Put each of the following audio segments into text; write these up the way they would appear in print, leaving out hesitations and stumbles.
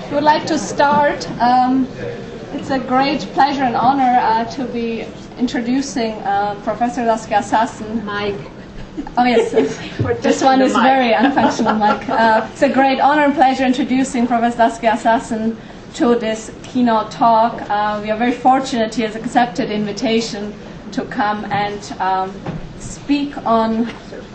would like to start. It's a great pleasure and honor to be introducing Professor Saskia Sassen. Mike. Oh yes, this one is very unfunctional, Mike. It's a great honor and pleasure introducing Professor Saskia Sassen to this keynote talk. We are very fortunate he has accepted the invitation to come and speak on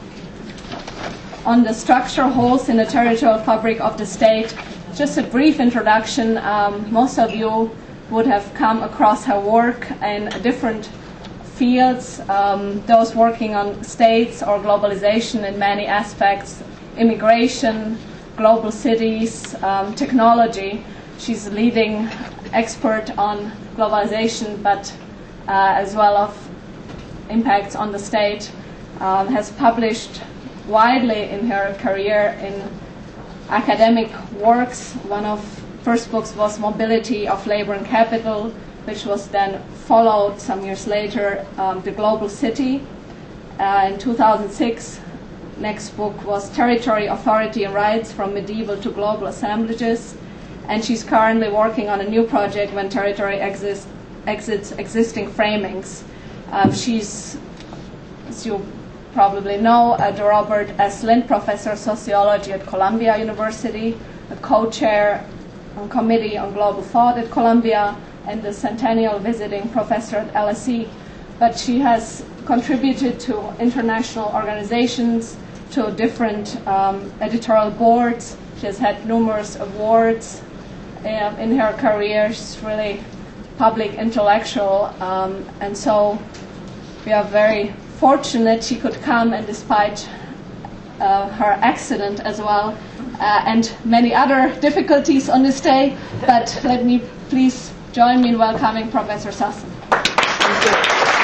the structural holes in the territorial fabric of the state. Just a brief introduction. Most of you would have come across her work in different fields, those working on states or globalization in many aspects, immigration, global cities, technology. She's a leading expert on globalization, but as well of impacts on the state. Has published widely in her career in academic works. One of first books was Mobility of Labor and Capital, which was then followed some years later, The Global City. In 2006, next book was Territory, Authority and Rights from Medieval to Global Assemblages. And she's currently working on a new project when territory exits existing framings. She's, as you probably know, the Robert S. Lind Professor of Sociology at Columbia University, a co-chair on Committee on Global Thought at Columbia, and the Centennial Visiting Professor at LSE. But she has contributed to international organizations, to different editorial boards. She has had numerous awards in her career. She's really public intellectual, and so we are very fortunate she could come, and despite her accident as well, and many other difficulties on this day. But let me please join me in welcoming Professor Sassen. Thank you.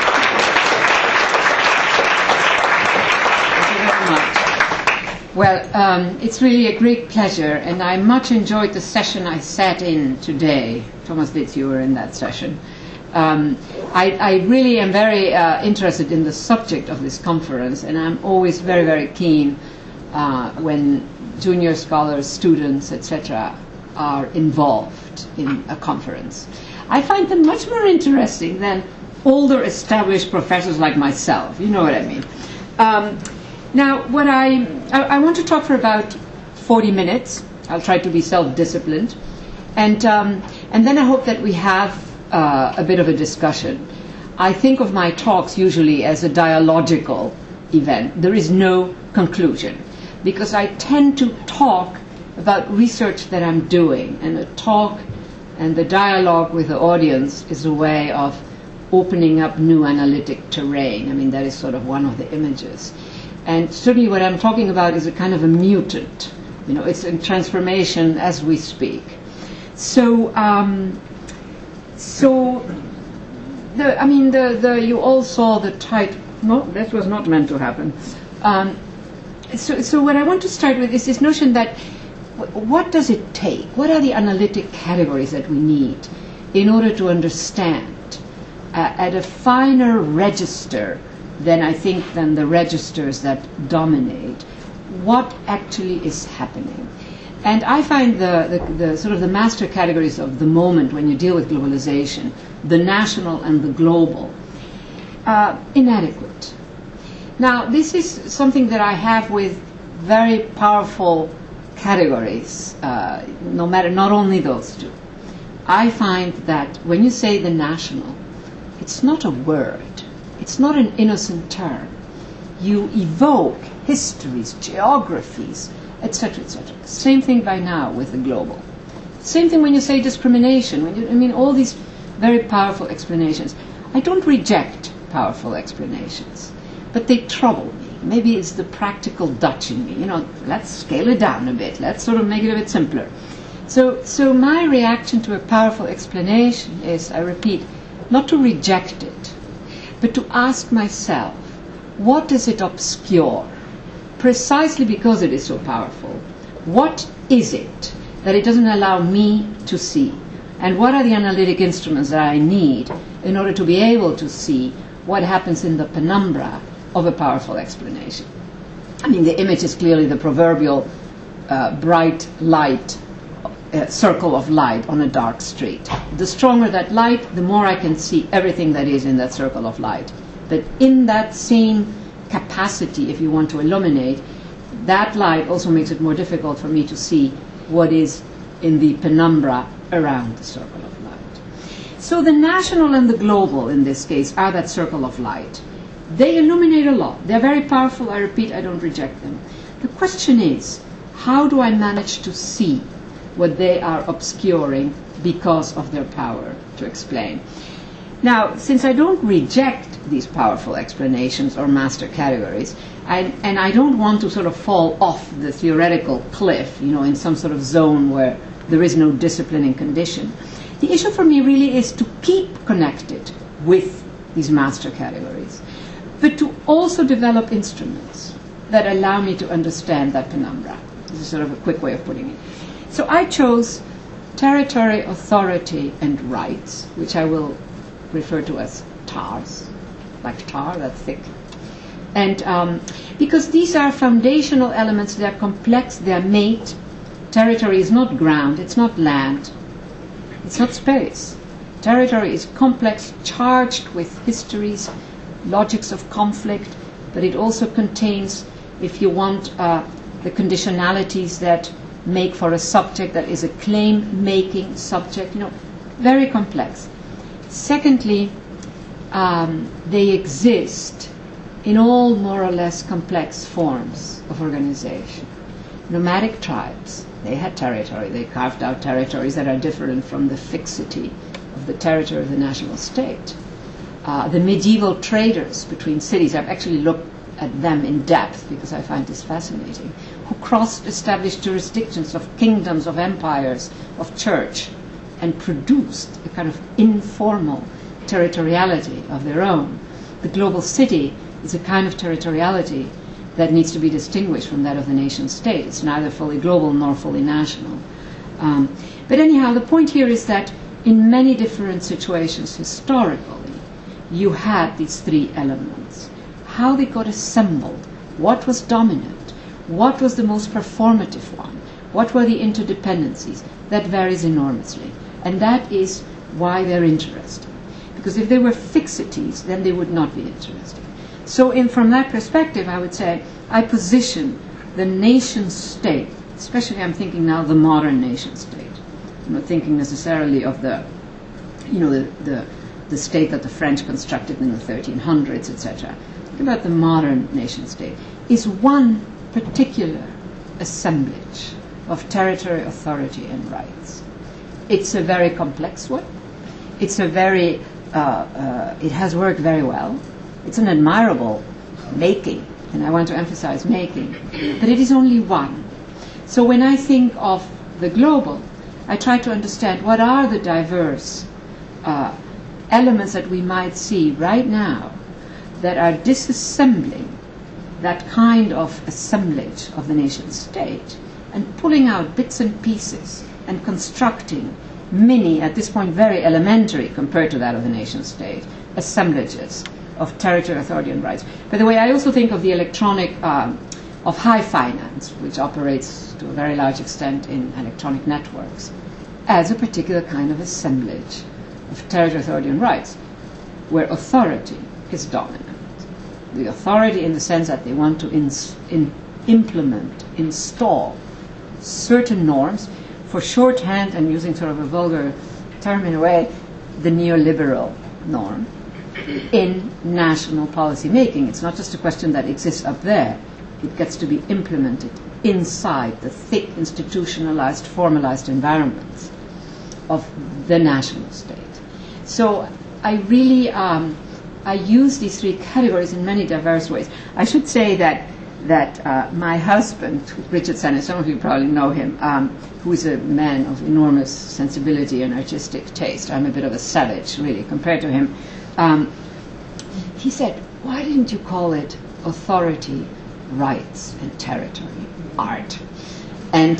Thank you very much. Well, it's really a great pleasure, and I much enjoyed the session I sat in today. Thomas Litz, you were in that session. I really am very interested in the subject of this conference, and I'm always very, very keen when junior scholars, students, etc., are involved in a conference. I find them much more interesting than older established professors like myself. You know what I mean. Now, what I want to talk for about 40 minutes. I'll try to be self-disciplined, and then I hope that we have a bit of a discussion. I think of my talks usually as a dialogical event. There is no conclusion, because I tend to talk about research that I'm doing, and the talk and the dialogue with the audience is a way of opening up new analytic terrain. I mean, that is sort of one of the images. And certainly what I'm talking about is a kind of a mutant. You know, it's in transformation as we speak. So, you all saw the title. No, that was not meant to happen. So what I want to start with is this notion that what does it take? What are the analytic categories that we need in order to understand at a finer register than the registers that dominate what actually is happening? And I find the sort of the master categories of the moment when you deal with globalization, the national and the global, inadequate. Now, this is something that I have with very powerful categories, not only those two. I find that when you say the national, it's not a word, it's not an innocent term. You evoke histories, geographies, etc., etc. Same thing by now with the global. Same thing when you say discrimination. All these very powerful explanations. I don't reject powerful explanations, but they trouble me. Maybe it's the practical Dutch in me. Let's scale it down a bit. Let's sort of make it a bit simpler. So my reaction to a powerful explanation is, I repeat, not to reject it, but to ask myself, what does it obscure? Precisely because it is so powerful. What is it that it doesn't allow me to see? And what are the analytic instruments that I need in order to be able to see what happens in the penumbra of a powerful explanation? The image is clearly the proverbial bright light a circle of light on a dark street. The stronger that light, the more I can see everything that is in that circle of light. But in that same capacity, if you want to illuminate, that light also makes it more difficult for me to see what is in the penumbra around the circle of light. So the national and the global, in this case, are that circle of light. They illuminate a lot. They're very powerful. I repeat, I don't reject them. The question is, how do I manage to see what they are obscuring because of their power to explain? Now, since I don't reject these powerful explanations or master categories, and I don't want to sort of fall off the theoretical cliff, in some sort of zone where there is no disciplining condition, the issue for me really is to keep connected with these master categories, but to also develop instruments that allow me to understand that penumbra. This is sort of a quick way of putting it. So I chose territory, authority, and rights, which I will refer to as TARs, like tar, that's thick. And because these are foundational elements, they're complex, they're made. Territory is not ground, it's not land, it's not space. Territory is complex, charged with histories, logics of conflict, but it also contains, if you want, the conditionalities that make for a subject that is a claim-making subject, very complex. Secondly, they exist in all more or less complex forms of organization. Nomadic tribes, they had territory. They carved out territories that are different from the fixity of the territory of the national state. The medieval traders between cities, I've actually looked at them in depth because I find this fascinating, who crossed established jurisdictions of kingdoms, of empires, of church, and produced a kind of informal territoriality of their own. The global city is a kind of territoriality that needs to be distinguished from that of the nation state. It's neither fully global nor fully national. But anyhow, the point here is that in many different situations historically, you had these three elements. How they got assembled, what was dominant, what was the most performative one, what were the interdependencies, that varies enormously. And that is why they're interesting. Because if they were fixities, then they would not be interesting. So from that perspective, I would say I position the nation state, especially I'm thinking now the modern nation state. I'm not thinking necessarily of the state that the French constructed in the 1300s, etc. Think about the modern nation state. Is one particular assemblage of territory, authority, and rights. It's a very complex one. It's a very, it has worked very well. It's an admirable making, and I want to emphasize making, but it is only one. So when I think of the global, I try to understand what are the diverse elements that we might see right now that are disassembling that kind of assemblage of the nation state and pulling out bits and pieces and constructing many, at this point very elementary compared to that of the nation state, assemblages of territory, authority, and rights. By the way, I also think of the electronic, of high finance, which operates to a very large extent in electronic networks, as a particular kind of assemblage of territory, authority, and rights, where authority is dominant. The authority in the sense that they want to implement, install certain norms, for shorthand and using sort of a vulgar term in a way, the neoliberal norm in national policy making. It's not just a question that exists up there. It gets to be implemented inside the thick, institutionalized, formalized environments of the national state. So I really, I use these three categories in many diverse ways. I should say that my husband, Richard Sennett, some of you probably know him, who is a man of enormous sensibility and artistic taste. I'm a bit of a savage, really, compared to him. He said, why didn't you call it authority, rights, and territory, art? And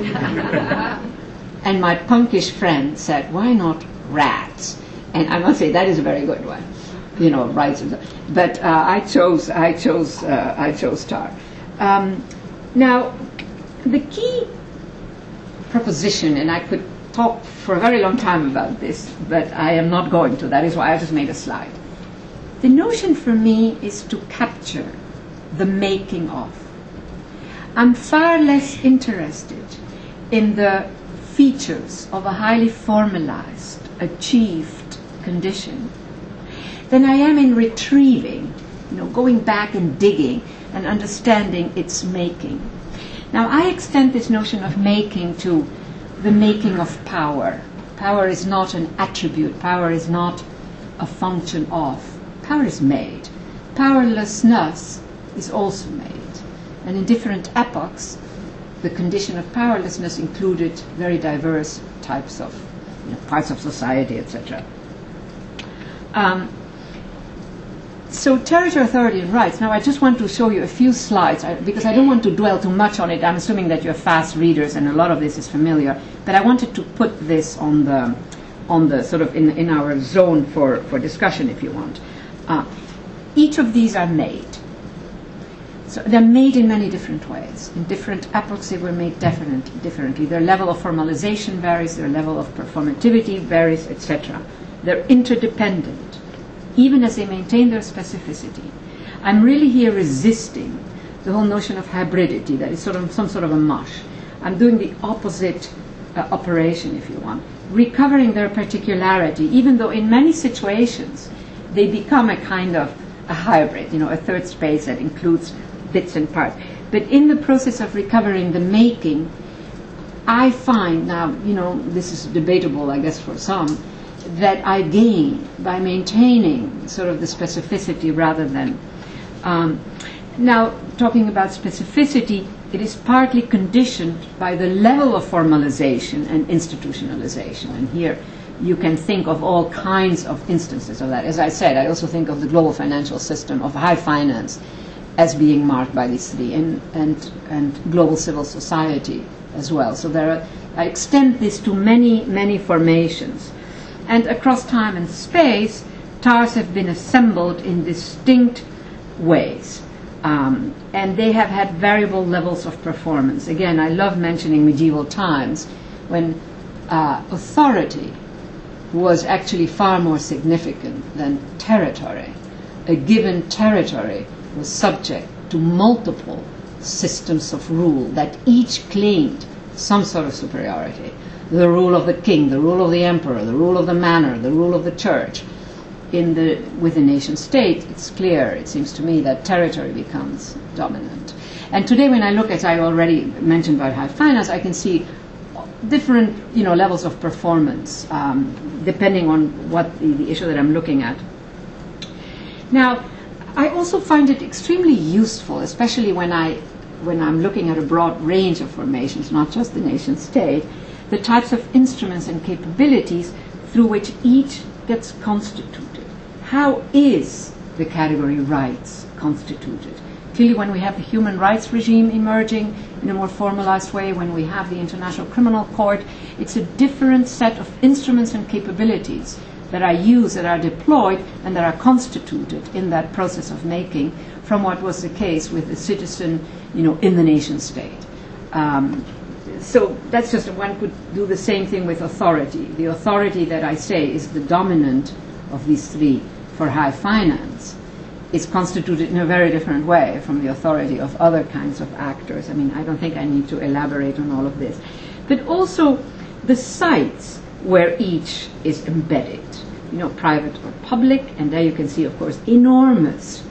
and my punkish friend said, why not rats? And I must say, that is a very good one. Rights. But I chose tar. Now, the key proposition, and I could talk for a very long time about this, but I am not going to. That is why I just made a slide. The notion for me is to capture the making of. I'm far less interested in the features of a highly formalized, achieved condition than I am in retrieving, going back and digging and understanding its making. Now, I extend this notion of making to the making of power. Power is not an attribute. Power is not a function of. Power is made. Powerlessness is also made. And in different epochs, the condition of powerlessness included very diverse types of parts of society, etc. So territory, authority, and rights. Now I just want to show you a few slides, because I don't want to dwell too much on it. I'm assuming that you're fast readers and a lot of this is familiar. But I wanted to put this on the sort of in our zone for discussion, if you want. Each of these are made. So they're made in many different ways. In different epochs they were made differently. Their level of formalization varies, their level of performativity varies, etc. They're interdependent, even as they maintain their specificity. I'm really here resisting the whole notion of hybridity, that is sort of some sort of a mush. I'm doing the opposite operation, if you want, recovering their particularity, even though in many situations they become a kind of a hybrid, a third space that includes bits and parts. But in the process of recovering the making, I find now, this is debatable, I guess, for some, that I gain by maintaining sort of the specificity rather than. Now, talking about specificity, it is partly conditioned by the level of formalization and institutionalization. And here you can think of all kinds of instances of that. As I said, I also think of the global financial system of high finance as being marked by these three, and global civil society as well. So I extend this to many, many formations. And across time and space, TARs have been assembled in distinct ways. And they have had variable levels of performance. Again, I love mentioning medieval times when authority was actually far more significant than territory. A given territory was subject to multiple systems of rule that each claimed some sort of superiority. The rule of the king, the rule of the emperor, the rule of the manor, the rule of the church. With the nation state, it's clear, it seems to me, that territory becomes dominant. And today when I look, as I already mentioned about high finance, I can see different levels of performance depending on what the issue that I'm looking at. Now, I also find it extremely useful, especially when I'm looking at a broad range of formations, not just the nation state, the types of instruments and capabilities through which each gets constituted. How is the category rights constituted? Clearly, when we have the human rights regime emerging in a more formalized way, when we have the International Criminal Court, it's a different set of instruments and capabilities that are used, that are deployed, and that are constituted in that process of making from what was the case with the citizen, in the nation state. So that's just, one could do the same thing with authority. The authority that I say is the dominant of these three for high finance is constituted in a very different way from the authority of other kinds of actors. I mean, I don't think I need to elaborate on all of this. But also the sites where each is embedded, private or public, and there you can see, of course, enormous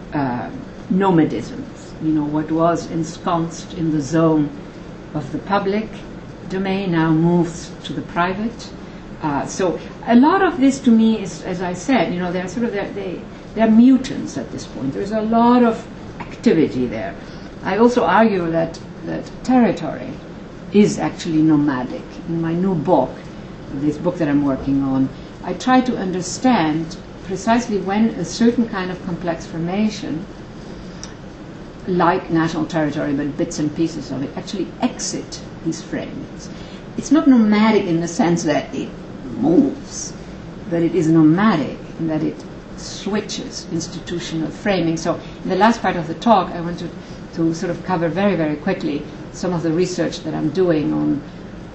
nomadisms. What was ensconced in the zone of the public domain now moves to the private. So a lot of this to me is, as I said, they're sort of they're mutants at this point. There's a lot of activity there. I also argue that territory is actually nomadic. In my new book, this book that I'm working on, I try to understand precisely when a certain kind of complex formation, like national territory, but bits and pieces of it, actually exit these framings. It's not nomadic in the sense that it moves, but it is nomadic in that it switches institutional framing. So in the last part of the talk, I want to sort of cover very, very quickly some of the research that I'm doing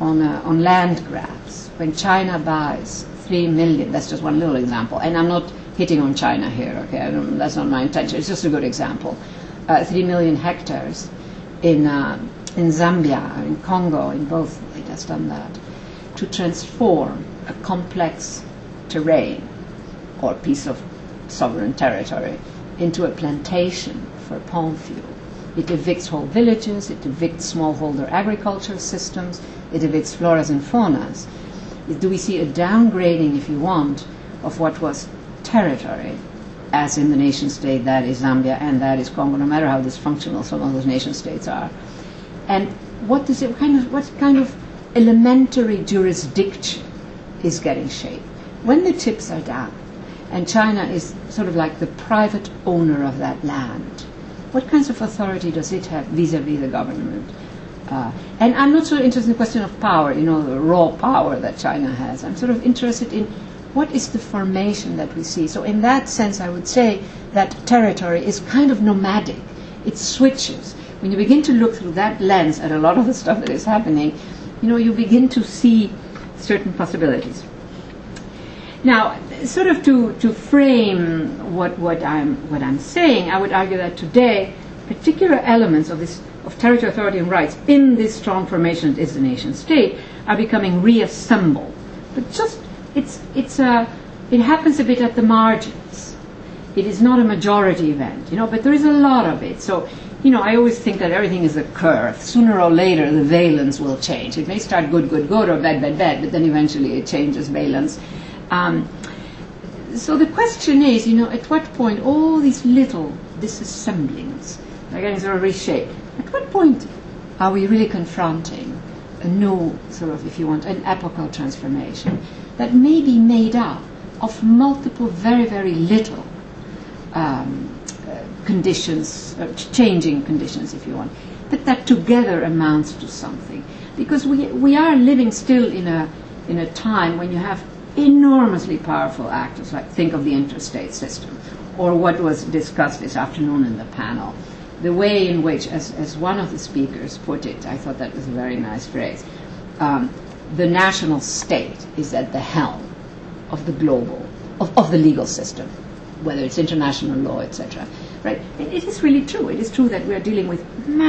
on land grabs. When China buys 3 million, that's just one little example, and I'm not hitting on China here, okay, that's not my intention, it's just a good example. 3 million hectares in Zambia, in Congo, in both, it has done that, to transform a complex terrain or piece of sovereign territory into a plantation for palm fuel. It evicts whole villages, it evicts smallholder agriculture systems, it evicts floras and faunas. Do we see a downgrading, if you want, of what was territory, as in the nation state that is Zambia and that is Congo, no matter how dysfunctional some of those nation states are? And what kind of elementary jurisdiction is getting shaped? When the chips are down, and China is sort of like the private owner of that land, what kinds of authority does it have vis-à-vis the government? And I'm not so interested in the question of power, the raw power that China has. I'm sort of interested in what is the formation that we see. So in that sense, I would say that territory is kind of nomadic. It switches. When you begin to look through that lens at a lot of the stuff that is happening, you begin to see certain possibilities. Now, sort of to frame what I'm saying, I would argue that today particular elements of territorial authority and rights in this strong formation that is the nation state are becoming reassembled. But just it happens a bit at the margins. It is not a majority event, but there is a lot of it. So, I always think that everything is a curve. Sooner or later, the valence will change. It may start good, or bad, but then eventually it changes valence. So the question is, at what point all these little disassemblings are getting sort of reshaped? At what point are we really confronting a new sort of, if you want, an epochal transformation that may be made up of multiple, very, very little conditions, changing conditions, if you want, but that together amounts to something? Because we are living still in a time when you have enormously powerful actors, like think of the interstate system, or what was discussed this afternoon in the panel. The way in which, as one of the speakers put it, I thought that was a very nice phrase, the national state is at the helm of the global, of the legal system, whether it's international law, etc. Right? It is really true. It is true that we are dealing with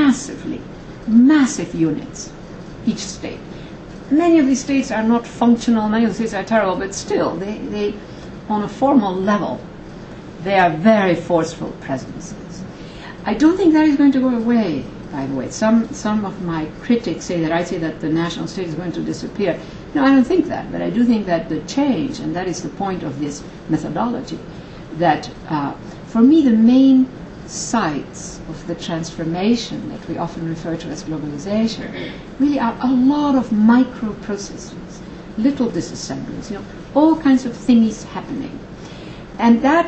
massive units, each state. Many of these states are not functional, many of the states are terrible, but still, they on a formal level, they are very forceful presences. I don't think that is going to go away, by the way. Some of my critics say that I say that the national state is going to disappear. No, I don't think that, but I do think that the change, and that is the point of this methodology, that for me the main sites of the transformation that we often refer to as globalization really are a lot of micro processes, little disassemblies, all kinds of thingies happening. And that,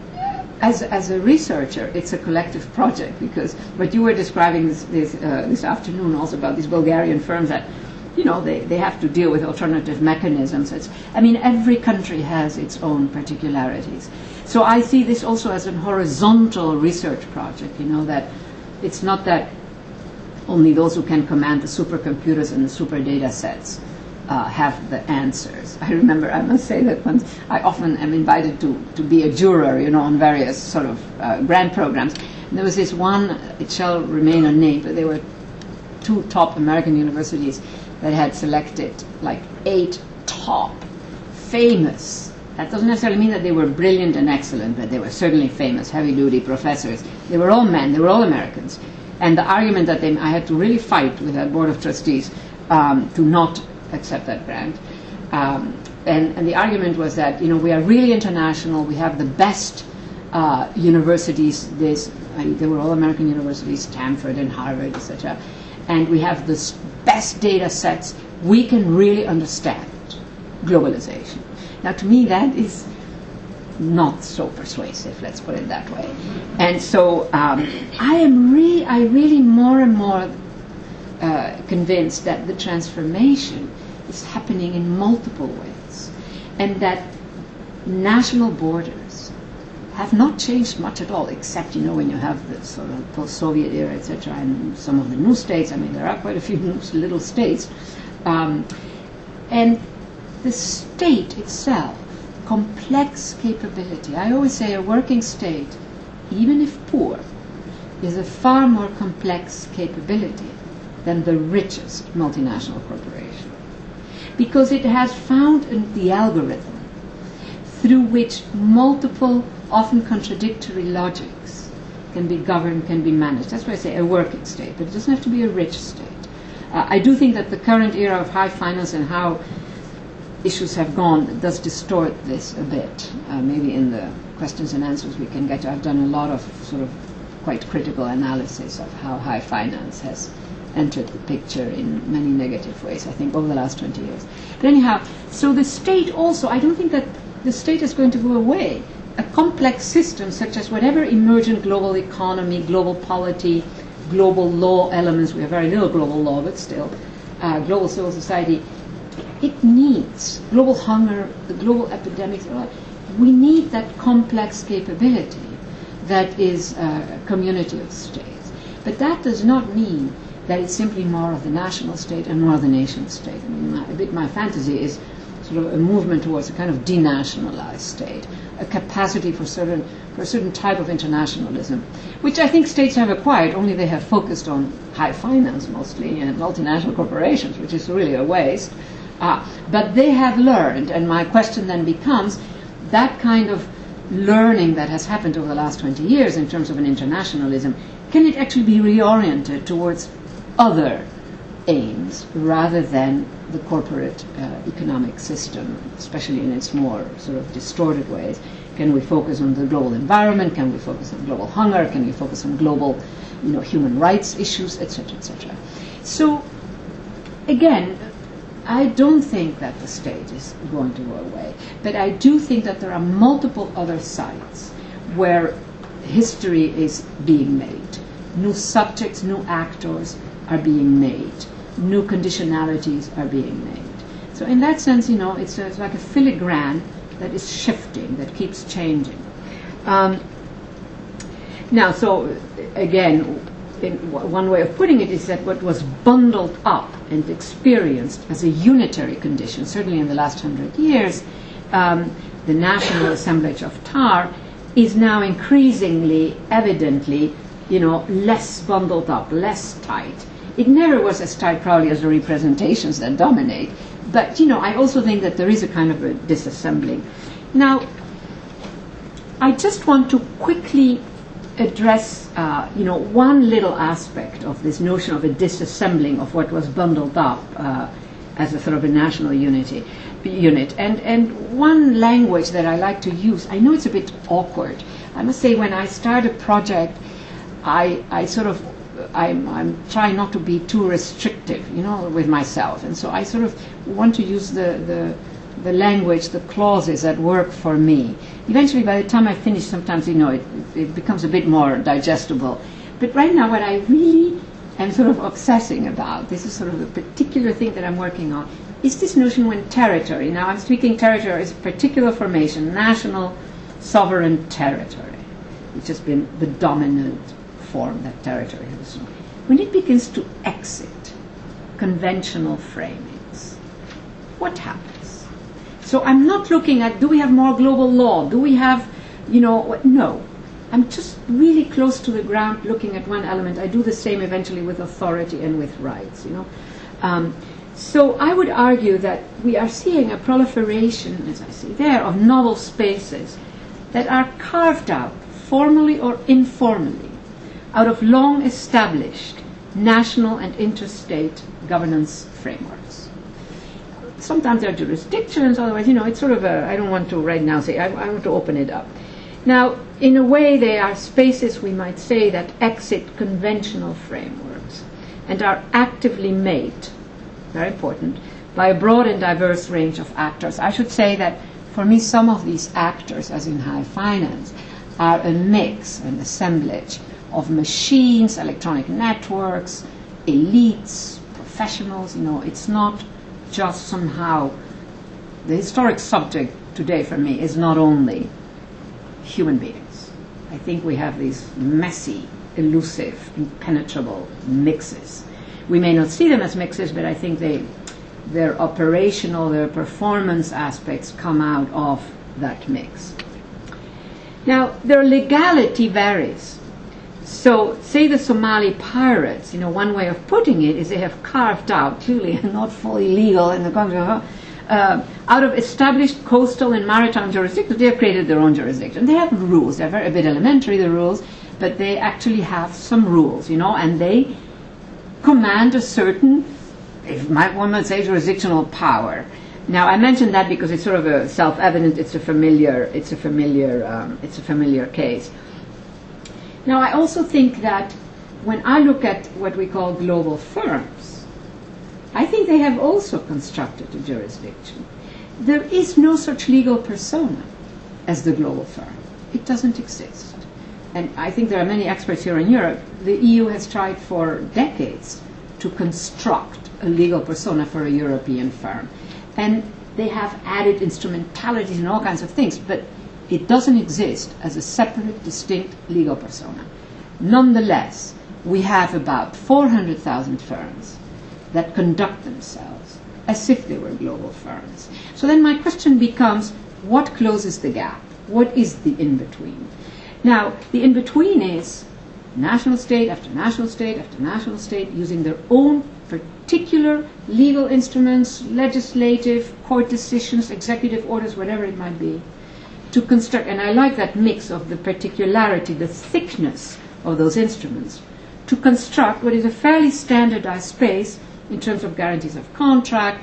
as a researcher, it's a collective project, because what you were describing this afternoon also about these Bulgarian firms that, they have to deal with alternative mechanisms. Every country has its own particularities. So I see this also as a horizontal research project, that it's not that only those who can command the supercomputers and the super data sets have the answers. I remember, I must say that once I often am invited to be a juror, on various sort of grant programs. And there was this one, it shall remain unnamed, but there were 2 top American universities that had selected like 8 top famous. That doesn't necessarily mean that they were brilliant and excellent, but they were certainly famous, heavy-duty professors. They were all men, they were all Americans. And the argument that I had to really fight with that board of trustees to not accept that grant. And the argument was that, we are really international, we have the best universities, they were all American universities, Stanford and Harvard, etc. And we have the best data sets, we can really understand globalization. Now, to me, that is not so persuasive, let's put it that way. And so I really more and more convinced that the transformation is happening in multiple ways, and that national borders have not changed much at all, except, when you have the sort of post-Soviet era, etc., and some of the new states. There are quite a few little states. And the state itself, complex capability. I always say a working state, even if poor, is a far more complex capability than the richest multinational corporation. Because it has found the algorithm through which multiple, often contradictory logics can be governed, can be managed. That's why I say a working state, but it doesn't have to be a rich state. I do think that the current era of high finance and how issues have gone does distort this a bit. Maybe in the questions and answers we can get to. I've done a lot of sort of quite critical analysis of how high finance has entered the picture in many negative ways, I think, over the last 20 years. But anyhow, so the state also, I don't think that the state is going to go away. A complex system such as whatever emergent global economy, global polity, global law elements, we have very little global law, but still, global civil society, it needs global hunger, the global epidemics. We need that complex capability that is a community of states. But that does not mean that it's simply more of the national state and more of the nation state. I mean, my fantasy is sort of a movement towards a kind of denationalized state, a capacity for a certain type of internationalism, which I think states have acquired, only they have focused on high finance mostly and multinational corporations, which is really a waste. But they have learned, and my question then becomes, that kind of learning that has happened over the last 20 years in terms of an internationalism, can it actually be reoriented towards other aims rather than the corporate economic system, especially in its more sort of distorted ways? Can we focus on the global environment? Can we focus on global hunger? Can we focus on global, human rights issues, etc., etc.? So, again, I don't think that the state is going to go away, but I do think that there are multiple other sites where history is being made. New subjects, new actors are being made. New conditionalities are being made. So in that sense, it's like a filigrane that is shifting, that keeps changing. Now, so again, one way of putting it is that what was bundled up and experienced as a unitary condition, certainly in the last 100 years, the National Assemblage of TAR, is now increasingly, evidently, less bundled up, less tight. It never was as tight, probably, as the representations that dominate. But, I also think that there is a kind of a disassembling. Now, I just want to quickly address, one little aspect of this notion of a disassembling of what was bundled up as a sort of a national unit. And one language that I like to use, I know it's a bit awkward. I must say, when I start a project, I'm trying not to be too restrictive, with myself. And so I sort of want to use the language, the clauses that work for me. Eventually, by the time I finish, sometimes, it becomes a bit more digestible. But right now, what I really am sort of obsessing about, this is sort of a particular thing that I'm working on, is this notion when territory, now I'm speaking territory as a particular formation, national sovereign territory, which has been the dominant form that territory has assumed. When it begins to exit conventional framings, what happens? So I'm not looking at, do we have more global law? Do we have, no. I'm just really close to the ground looking at one element. I do the same eventually with authority and with rights, So I would argue that we are seeing a proliferation, as I see there, of novel spaces that are carved out, formally or informally, out of long established national and interstate governance frameworks. Sometimes there are jurisdictions, otherwise, it's sort of I don't want to right now say, I want to open it up. Now, in a way, they are spaces, we might say, that exit conventional frameworks and are actively made, very important, by a broad and diverse range of actors. I should say that, for me, some of these actors, as in high finance, are a mix, an assemblage of machines, electronic networks, elites, professionals. It's not just somehow, the historic subject today for me is not only human beings. I think we have these messy, elusive, impenetrable mixes. We may not see them as mixes, but I think their operational, their performance aspects come out of that mix. Now, their legality varies. So, say the Somali pirates, one way of putting it is they have carved out, clearly not fully legal in the country, out of established coastal and maritime jurisdictions, they have created their own jurisdiction. They have rules. They're a bit elementary, the rules, but they actually have some rules, and they command a certain, one might say, jurisdictional power. Now, I mentioned that because it's sort of a self-evident. It's a familiar case. Now, I also think that when I look at what we call global firms, I think they have also constructed a jurisdiction. There is no such legal persona as the global firm. It doesn't exist. And I think there are many experts here in Europe. The EU has tried for decades to construct a legal persona for a European firm. And they have added instrumentalities and all kinds of things, but it doesn't exist as a separate, distinct legal persona. Nonetheless, we have about 400,000 firms that conduct themselves as if they were global firms. So then my question becomes, what closes the gap? What is the in-between? Now, the in-between is national state after national state after national state using their own particular legal instruments, legislative, court decisions, executive orders, whatever it might be, to construct, and I like that mix of the particularity, the thickness of those instruments, to construct what is a fairly standardized space in terms of guarantees of contract,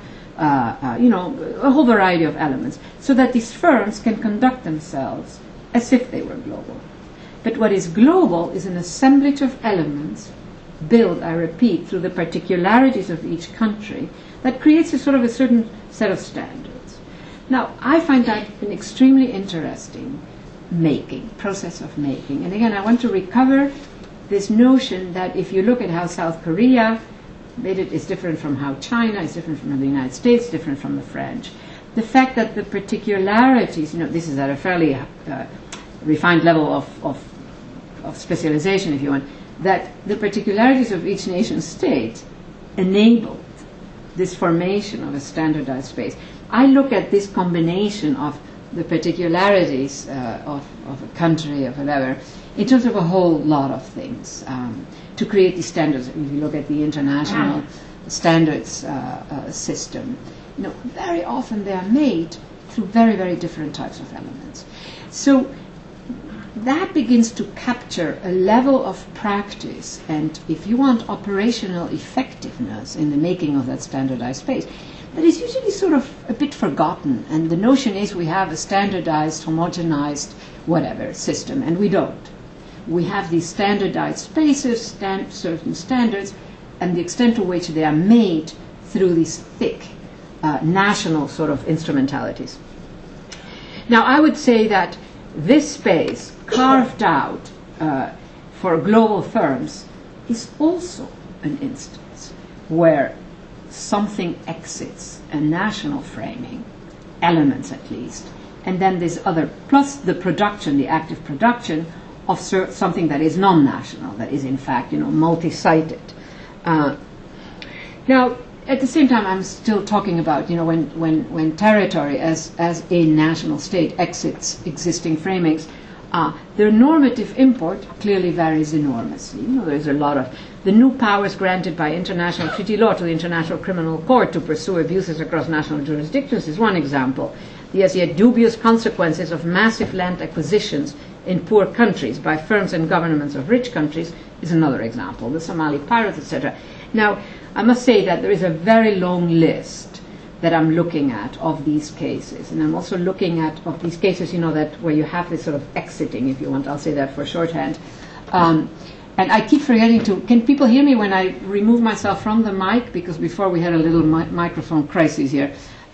a whole variety of elements, so that these firms can conduct themselves as if they were global. But what is global is an assemblage of elements built, I repeat, through the particularities of each country that creates a certain set of standards. Now, I find that an extremely interesting process of making. And again, I want to recover this notion that if you look at how South Korea made it, is different from how China is different from the United States, different from the French. The fact that the particularities, this is at a fairly refined level of specialization, if you want, that the particularities of each nation state enabled this formation of a standardized space. I look at this combination of the particularities of a country, of whatever, in terms of a whole lot of things to create these standards. If you look at the international standards system, very often they are made through very, very different types of elements. So that begins to capture a level of practice and, if you want, operational effectiveness in the making of that standardized space that is usually sort of a bit forgotten. And the notion is we have a standardized, homogenized, whatever system, and we don't. We have these standardized spaces, certain standards, and the extent to which they are made through these thick national sort of instrumentalities. Now, I would say that this space carved out for global firms is also an instance where something exits a national framing, elements at least, and then this other, plus the production, the active production of something that is non-national, that is in fact, multi-sited. Now, at the same time, I'm still talking about, when territory as a national state exits existing framings, their normative import clearly varies enormously. There's a lot of the new powers granted by international treaty law to the International Criminal Court to pursue abuses across national jurisdictions is one example. The as yet dubious consequences of massive land acquisitions in poor countries by firms and governments of rich countries is another example. The Somali pirates, etc. Now, I must say that there is a very long list that I'm looking at of these cases, and I'm also looking at of these cases, that where you have this sort of exiting, if you want. I'll say that for shorthand. And I keep forgetting to. Can people hear me when I remove myself from the mic? Because before we had a little microphone crisis here.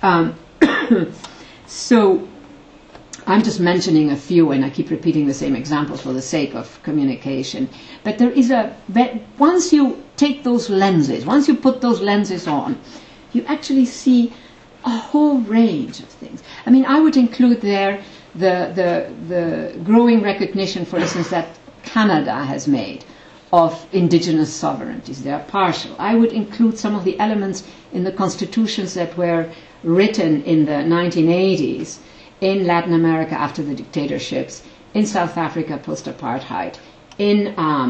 So I'm just mentioning a few, and I keep repeating the same examples for the sake of communication. But there is once you take those lenses, once you put those lenses on, you actually see a whole range of things. I mean, I would include there the growing recognition, for instance, that Canada has made of indigenous sovereignties. They are partial. I would include some of the elements in the constitutions that were written in the 1980s in Latin America after the dictatorships, in South Africa post-apartheid, in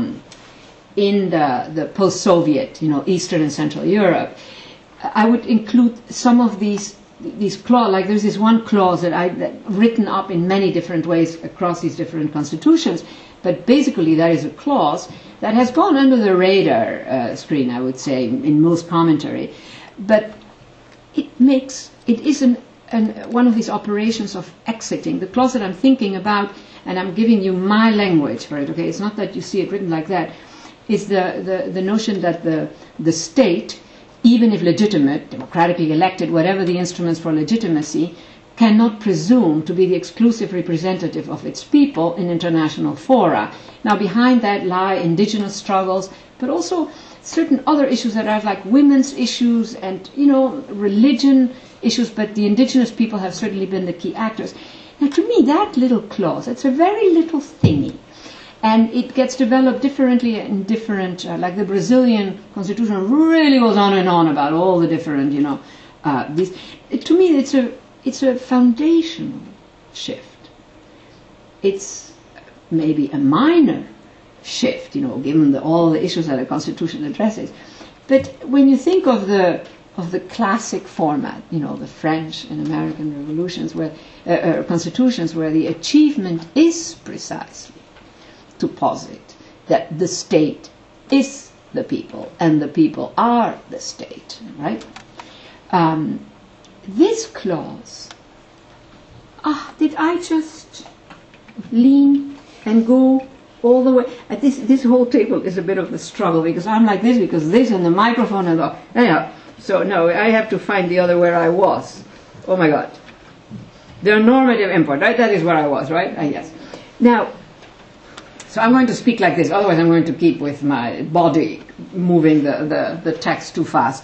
the post-Soviet, Eastern and Central Europe. I would include some of these clauses. Like there's this one clause that written up in many different ways across these different constitutions, but basically that is a clause that has gone under the radar screen, I would say, in most commentary, but it is one of these operations of exiting. The clause that I'm thinking about, and I'm giving you my language for it, okay, it's not that you see it written like that, is the notion that the state, even if legitimate, democratically elected, whatever the instruments for legitimacy, cannot presume to be the exclusive representative of its people in international fora. Now, behind that lie indigenous struggles, but also certain other issues that are like women's issues and, religion issues, but the indigenous people have certainly been the key actors. Now, to me, that little clause, it's a very little thingy. And it gets developed differently in different, like the Brazilian constitution really goes on and on about all the different, these. To me, it's a foundational shift. It's maybe a minor shift, given all the issues that the Constitution addresses. But when you think of the classic format, the French and American revolutions, where constitutions, where the achievement is precisely to posit that the state is the people and the people are the state, right? This clause, did I just lean and go all the way? This whole table is a bit of a struggle because I'm like this, because this and the microphone and all. Anyhow, so no, I have to find the other where I was. Oh my God. The normative import, right? That is where I was, right? Yes. Now, so I'm going to speak like this, otherwise I'm going to keep with my body moving the text too fast.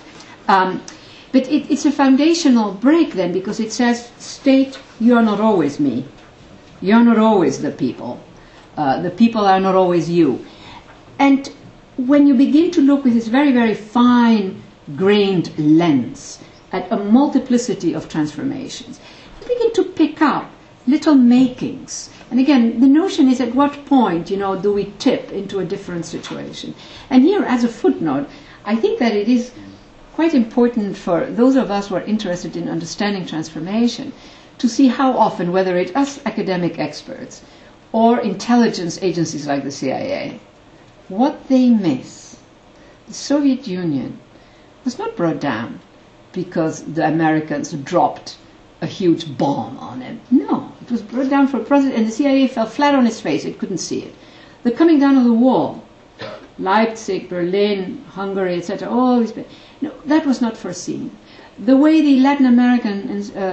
But it's a foundational break then, because it says, state, you are not always me. You are not always the people. The people are not always you. And when you begin to look with this very, very fine-grained lens at a multiplicity of transformations, you begin to pick up little makings. And again, the notion is at what point, do we tip into a different situation? And here, as a footnote, I think that it is quite important for those of us who are interested in understanding transformation to see how often, whether it's us academic experts or intelligence agencies like the CIA, what they miss. The Soviet Union was not brought down because the Americans dropped a huge bomb on it. No, it was brought down for a process, and the CIA fell flat on its face. It couldn't see it. The coming down of the wall, Leipzig, Berlin, Hungary, etc., all these. No, that was not foreseen. The way the Latin American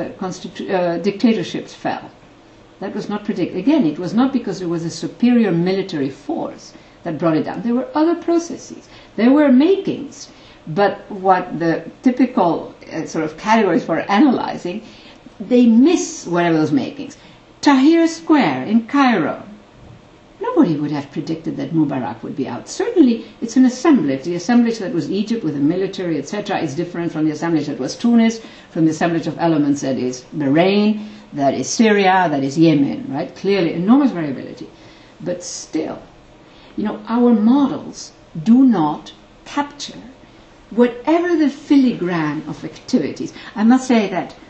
dictatorships fell, that was not predicted. Again, it was not because there was a superior military force that brought it down. There were other processes. There were makings. But what the typical sort of categories for analyzing, they miss whatever those makings. Tahrir Square in Cairo. Nobody would have predicted that Mubarak would be out. Certainly, it's an assemblage. The assemblage that was Egypt with the military, etc., is different from the assemblage that was Tunis, from the assemblage of elements that is Bahrain, that is Syria, that is Yemen, right? Clearly, enormous variability. But still, our models do not capture whatever the filigrane of activities. I must say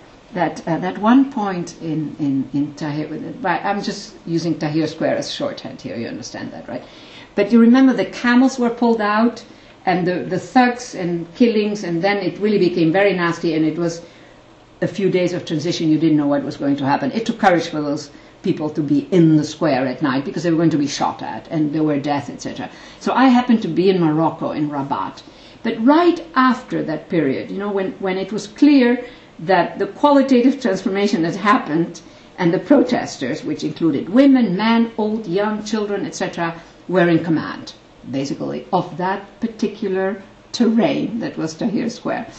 that one point in Tahrir, I'm just using Tahrir Square as shorthand here, you understand that, right? But you remember the camels were pulled out, and the thugs and killings, and then it really became very nasty, and it was a few days of transition. You didn't know what was going to happen. It took courage for those people to be in the square at night, because they were going to be shot at, and there were deaths, etc. So I happened to be in Morocco, in Rabat. But right after that period, when it was clear that the qualitative transformation had happened, and the protesters, which included women, men, old, young, children, etc., were in command, basically, of that particular terrain that was Tahrir Square.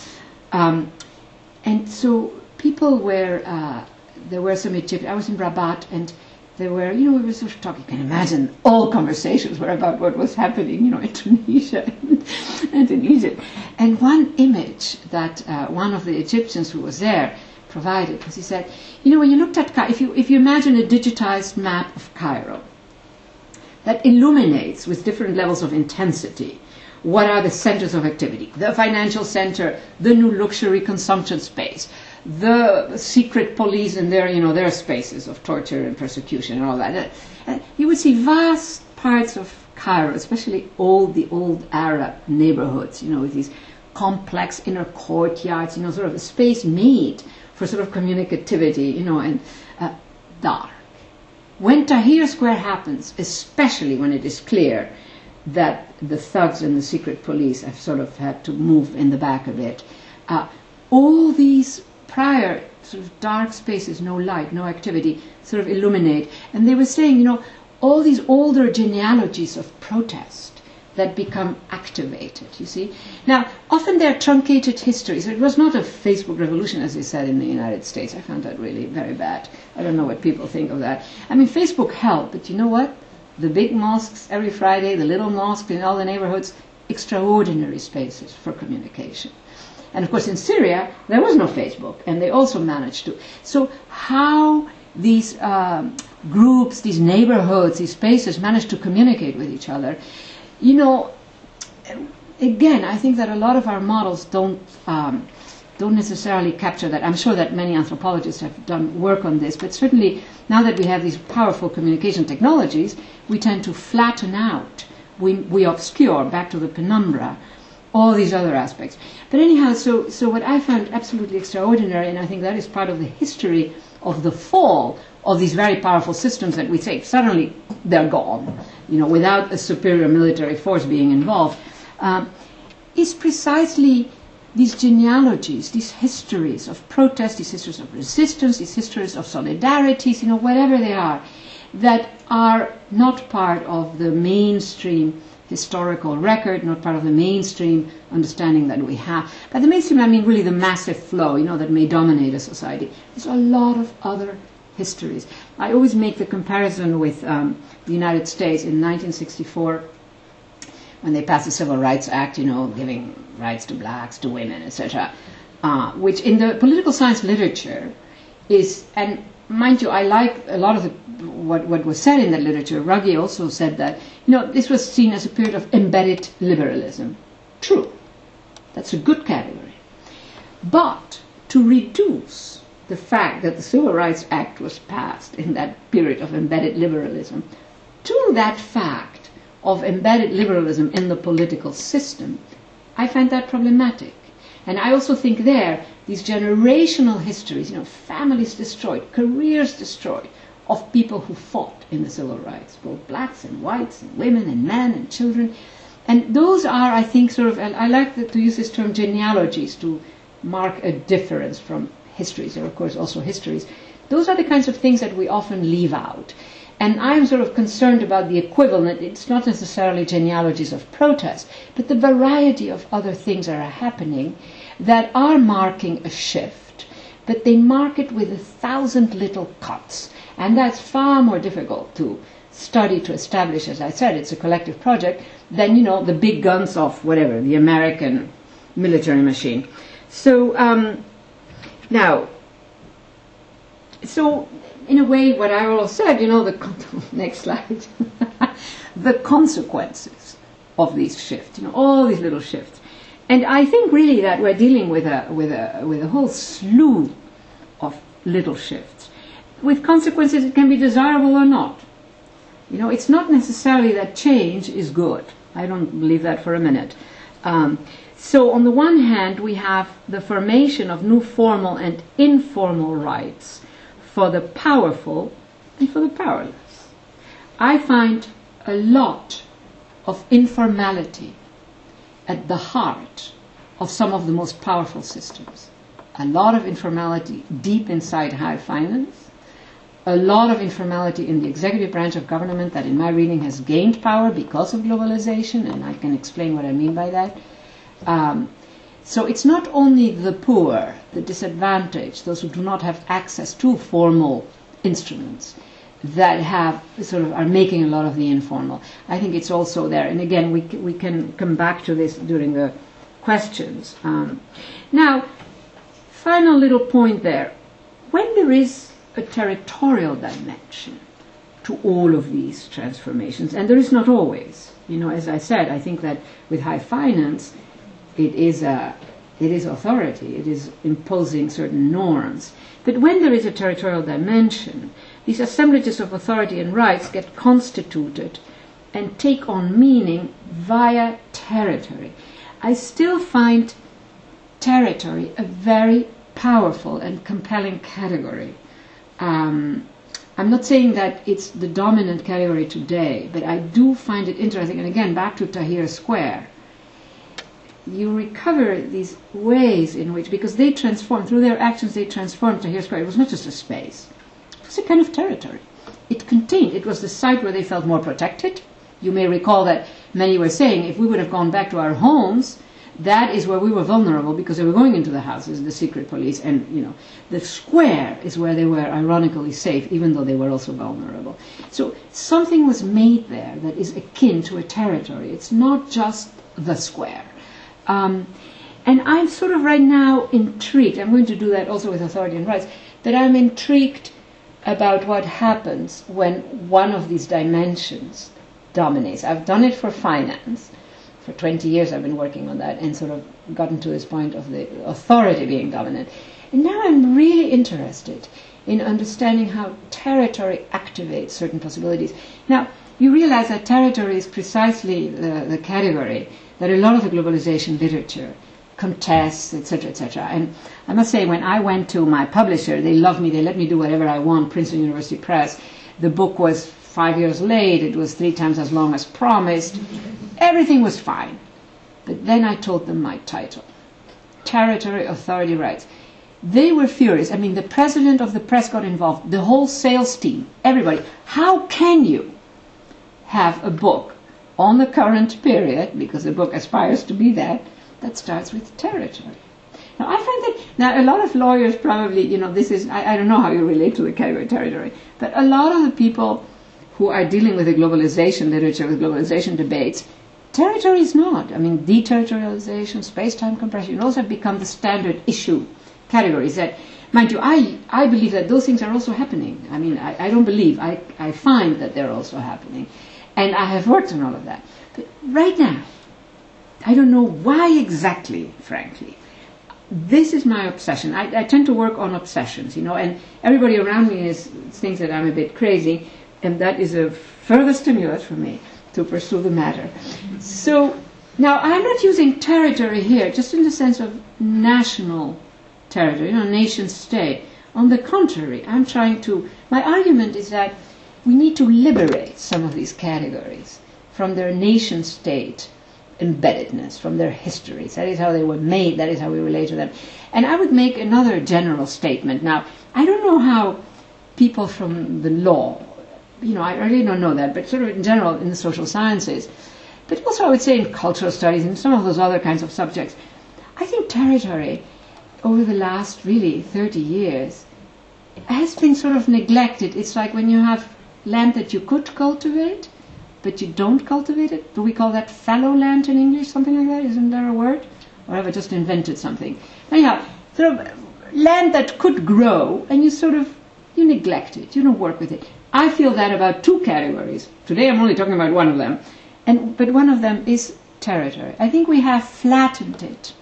And so people were, there were some Egyptians, I was in Rabat, and there were, we were sort of talking, you can imagine all conversations were about what was happening, in Tunisia and in Egypt. And one image that one of the Egyptians who was there provided was, he said, when you looked at, if you imagine a digitized map of Cairo that illuminates with different levels of intensity what are the centers of activity, the financial center, the new luxury consumption space, the secret police and their spaces of torture and persecution and all that. You would see vast parts of Cairo, especially the old Arab neighborhoods, with these complex inner courtyards, sort of a space made for sort of communicativity, and dark. When Tahrir Square happens, especially when it is clear that the thugs and the secret police have sort of had to move in the back a bit, all these prior sort of dark spaces, no light, no activity, sort of illuminate. And they were saying, all these older genealogies of protest that become activated, you see. Now, often they're truncated histories. It was not a Facebook revolution, as they said in the United States. I found that really very bad. I don't know what people think of that. I mean, Facebook helped, but you know what? The big mosques every Friday, the little mosques in all the neighborhoods, extraordinary spaces for communication. And of course in Syria, there was no Facebook, and they also managed to. So how these groups, these neighborhoods, these spaces managed to communicate with each other, again, I think that a lot of our models don't necessarily capture that. I'm sure that many anthropologists have done work on this, but certainly now that we have these powerful communication technologies, we tend to flatten out. We obscure, back to the penumbra, all these other aspects. But anyhow, so what I found absolutely extraordinary, and I think that is part of the history of the fall of these very powerful systems that we say suddenly they're gone, without a superior military force being involved, is precisely these genealogies, these histories of protest, these histories of resistance, these histories of solidarities, whatever they are, that are not part of the mainstream historical record, not part of the mainstream understanding that we have. By the mainstream, I mean really the massive flow, that may dominate a society. There's a lot of other histories. I always make the comparison with the United States in 1964, when they passed the Civil Rights Act, giving rights to blacks, to women, etc., which in the political science literature is, and mind you, I like a lot of what was said in that literature. Ruggie also said that, this was seen as a period of embedded liberalism. True. That's a good category. But to reduce the fact that the Civil Rights Act was passed in that period of embedded liberalism to that fact of embedded liberalism in the political system, I find that problematic. And I also think these generational histories, families destroyed, careers destroyed, of people who fought in the civil rights, both blacks and whites and women and men and children. And those are, I think, and I like to use this term genealogies to mark a difference from histories. There are, of course, also histories. Those are the kinds of things that we often leave out. And I'm sort of concerned about the equivalent. It's not necessarily genealogies of protest, but the variety of other things that are happening that are marking a shift, but they mark it with 1,000 little cuts. And that's far more difficult to study, to establish. As I said, it's a collective project, than, the big guns of whatever, the American military machine. So, in a way, what I already said, next slide, the consequences of these shifts, all these little shifts. And I think really that we're dealing with a whole slew of little shifts, with consequences that can be desirable or not. It's not necessarily that change is good. I don't believe that for a minute. So on the one hand, we have the formation of new formal and informal rights for the powerful and for the powerless. I find a lot of informality at the heart of some of the most powerful systems. A lot of informality deep inside high finance, a lot of informality in the executive branch of government that in my reading has gained power because of globalization, and I can explain what I mean by that. So it's not only the poor, the disadvantaged, those who do not have access to formal instruments, that have sort of are making a lot of the informal. I think it's also there. And again, we can come back to this during the questions. Now, final little point there. When there is a territorial dimension to all of these transformations, and there is not always, as I said, I think that with high finance, it is authority, it is imposing certain norms. But when there is a territorial dimension, these assemblages of authority and rights get constituted and take on meaning via territory. I still find territory a very powerful and compelling category. I'm not saying that it's the dominant category today, but I do find it interesting. And again, back to Tahrir Square, you recover these ways in which, because they transform, through their actions, they transformed Tahrir Square. It was not just a space. It was a kind of territory. It was the site where they felt more protected. You may recall that many were saying, if we would have gone back to our homes, that is where we were vulnerable because they were going into the houses, the secret police, and the square is where they were ironically safe, even though they were also vulnerable. So something was made there that is akin to a territory. It's not just the square. And I'm sort of right now intrigued. I'm going to do that also with authority and rights, but I'm intrigued about what happens when one of these dimensions dominates. I've done it for finance. For 20 years I've been working on that and sort of gotten to this point of the authority being dominant. And now I'm really interested in understanding how territory activates certain possibilities. Now, you realize that territory is precisely the category that a lot of the globalization literature contests, etc., etc. And I must say, when I went to my publisher, they loved me, they let me do whatever I want, Princeton University Press. The book was 5 years late, it was 3 times as long as promised. Everything was fine. But then I told them my title, Territory, Authority, Rights. They were furious. I mean, the president of the press got involved, the whole sales team, everybody. How can you have a book on the current period, because the book aspires to be that starts with territory? Now, I find that, now a lot of lawyers probably, this is, I don't know how you relate to the category territory, but a lot of the people who are dealing with the globalization literature, with globalization debates, territory is not. I mean, deterritorialization, space-time compression, those have become the standard issue categories that, mind you, I believe that those things are also happening. I mean, I don't believe, I find that they're also happening. And I have worked on all of that. But right now, I don't know why exactly, frankly. This is my obsession. I tend to work on obsessions, and everybody around me thinks that I'm a bit crazy, and that is a further stimulus for me to pursue the matter. So now I'm not using territory here just in the sense of national territory, nation state. On the contrary, my argument is that we need to liberate some of these categories from their nation state embeddedness, from their histories. That is how they were made, that is how we relate to them. And I would make another general statement. Now, I don't know how people from the law, I really don't know that, but sort of in general in the social sciences, but also I would say in cultural studies and some of those other kinds of subjects, I think territory over the last really 30 years has been sort of neglected. It's like when you have land that you could cultivate, but you don't cultivate it. Do we call that fallow land in English, something like that? Isn't there a word? Or have I just invented something? Anyhow, sort of land that could grow, and you neglect it, you don't work with it. I feel that about 2 categories. Today I'm only talking about one of them. But one of them is territory. I think we have flattened it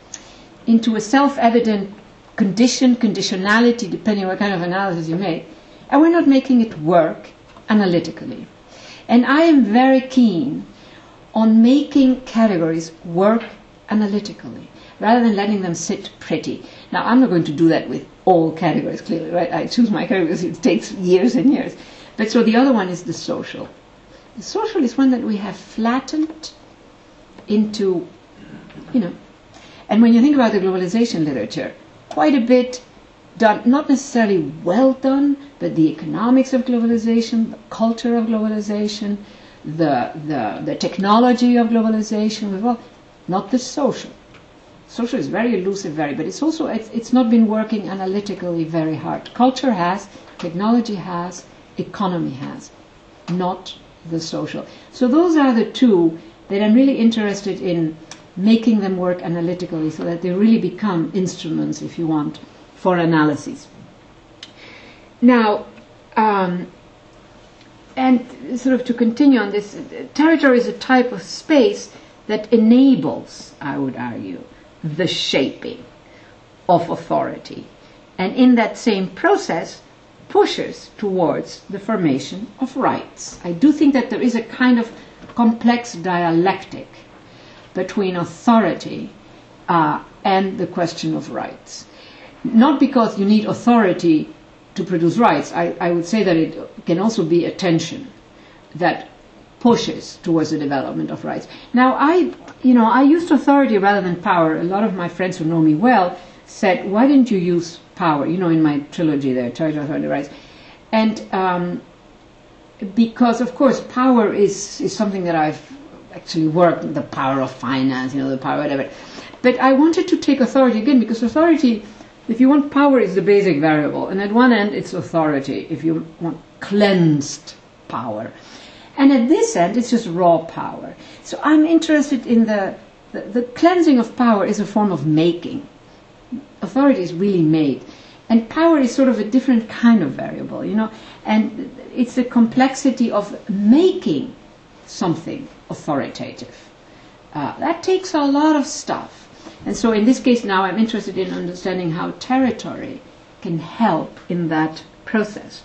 into a self-evident conditionality, depending on what kind of analysis you make, and we're not making it work analytically. And I am very keen on making categories work analytically, rather than letting them sit pretty. Now, I'm not going to do that with all categories, clearly, right? I choose my categories, it takes years and years. But so the other one is the social. The social is one that we have flattened into, and when you think about the globalization literature, quite a bit done, not necessarily well done, but the economics of globalization, the culture of globalization, the technology of globalization, not the social. Social is very elusive, but it's also, it's not been working analytically very hard. Culture has, technology has, economy has, not the social. So those are the two that I'm really interested in making them work analytically so that they really become instruments, if you want, for analyses. Now, and sort of to continue on this, territory is a type of space that enables, I would argue, the shaping of authority. And in that same process, pushes towards the formation of rights. I do think that there is a kind of complex dialectic between authority and the question of rights. Not because you need authority to produce rights. I would say that it can also be a tension that pushes towards the development of rights. Now, I used authority rather than power. A lot of my friends who know me well said, why didn't you use power? In my trilogy there, Territory, Authority, Rights. And because, of course, power is something that I've actually worked, the power of finance, the power, whatever. But I wanted to take authority again, because authority, if you want, power is the basic variable. And at one end, it's authority, if you want cleansed power. And at this end, it's just raw power. So I'm interested in the cleansing of power is a form of making. Authority is really made. And power is sort of a different kind of variable, and it's the complexity of making something authoritative. That takes a lot of stuff. And so in this case now I'm interested in understanding how territory can help in that process.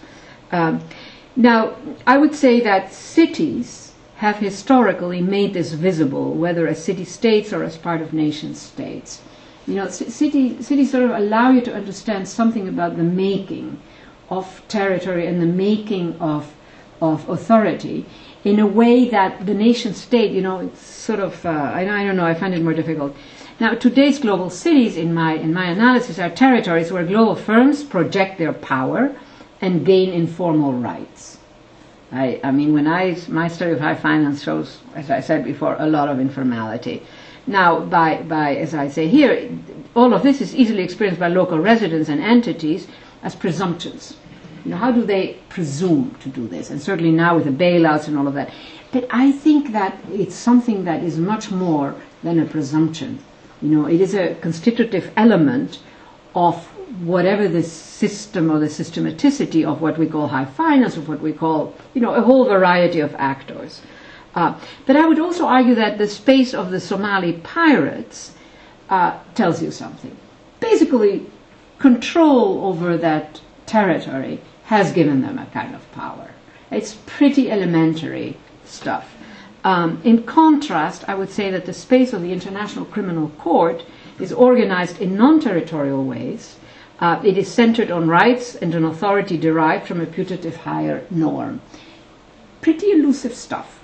Now, I would say that cities have historically made this visible, whether as city-states or as part of nation-states. Cities sort of allow you to understand something about the making of territory and the making of authority in a way that the nation-state, it's sort of, I don't know, I find it more difficult. Now, today's global cities, in my analysis, are territories where global firms project their power and gain informal rights. I mean, my study of high finance shows, as I said before, a lot of informality. Now, by as I say here, all of this is easily experienced by local residents and entities as presumptions. How do they presume to do this? And certainly now with the bailouts and all of that. But I think that it's something that is much more than a presumption. It is a constitutive element of whatever the system or the systematicity of what we call high finance, of what we call, a whole variety of actors. But I would also argue that the space of the Somali pirates tells you something. Basically, control over that territory has given them a kind of power. It's pretty elementary stuff. In contrast, I would say that the space of the International Criminal Court is organized in non-territorial ways. It is centered on rights and an authority derived from a putative higher norm. Pretty elusive stuff.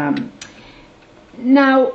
Now,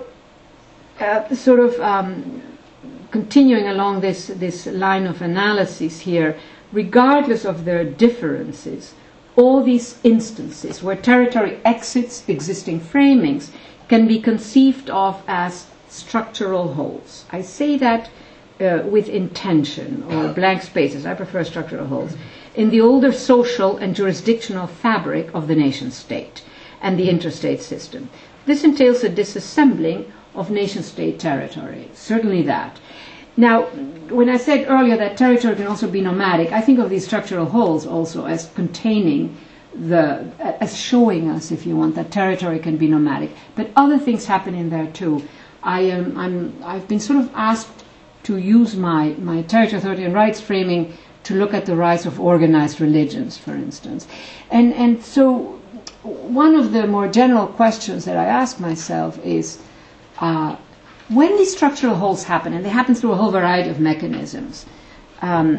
continuing along this line of analysis here, regardless of their differences, all these instances where territory exits existing framings can be conceived of as structural wholes. I say that with intention, or blank spaces, I prefer structural wholes, in the older social and jurisdictional fabric of the nation-state and the interstate system. This entails a disassembling of nation-state territory, certainly that. Now, when I said earlier that territory can also be nomadic, I think of these structural wholes also as containing as showing us, if you want, that territory can be nomadic. But other things happen in there too. I've been sort of asked to use my territory, authority, and rights framing to look at the rise of organized religions, for instance. And so one of the more general questions that I ask myself is, when these structural holes happen, and they happen through a whole variety of mechanisms, how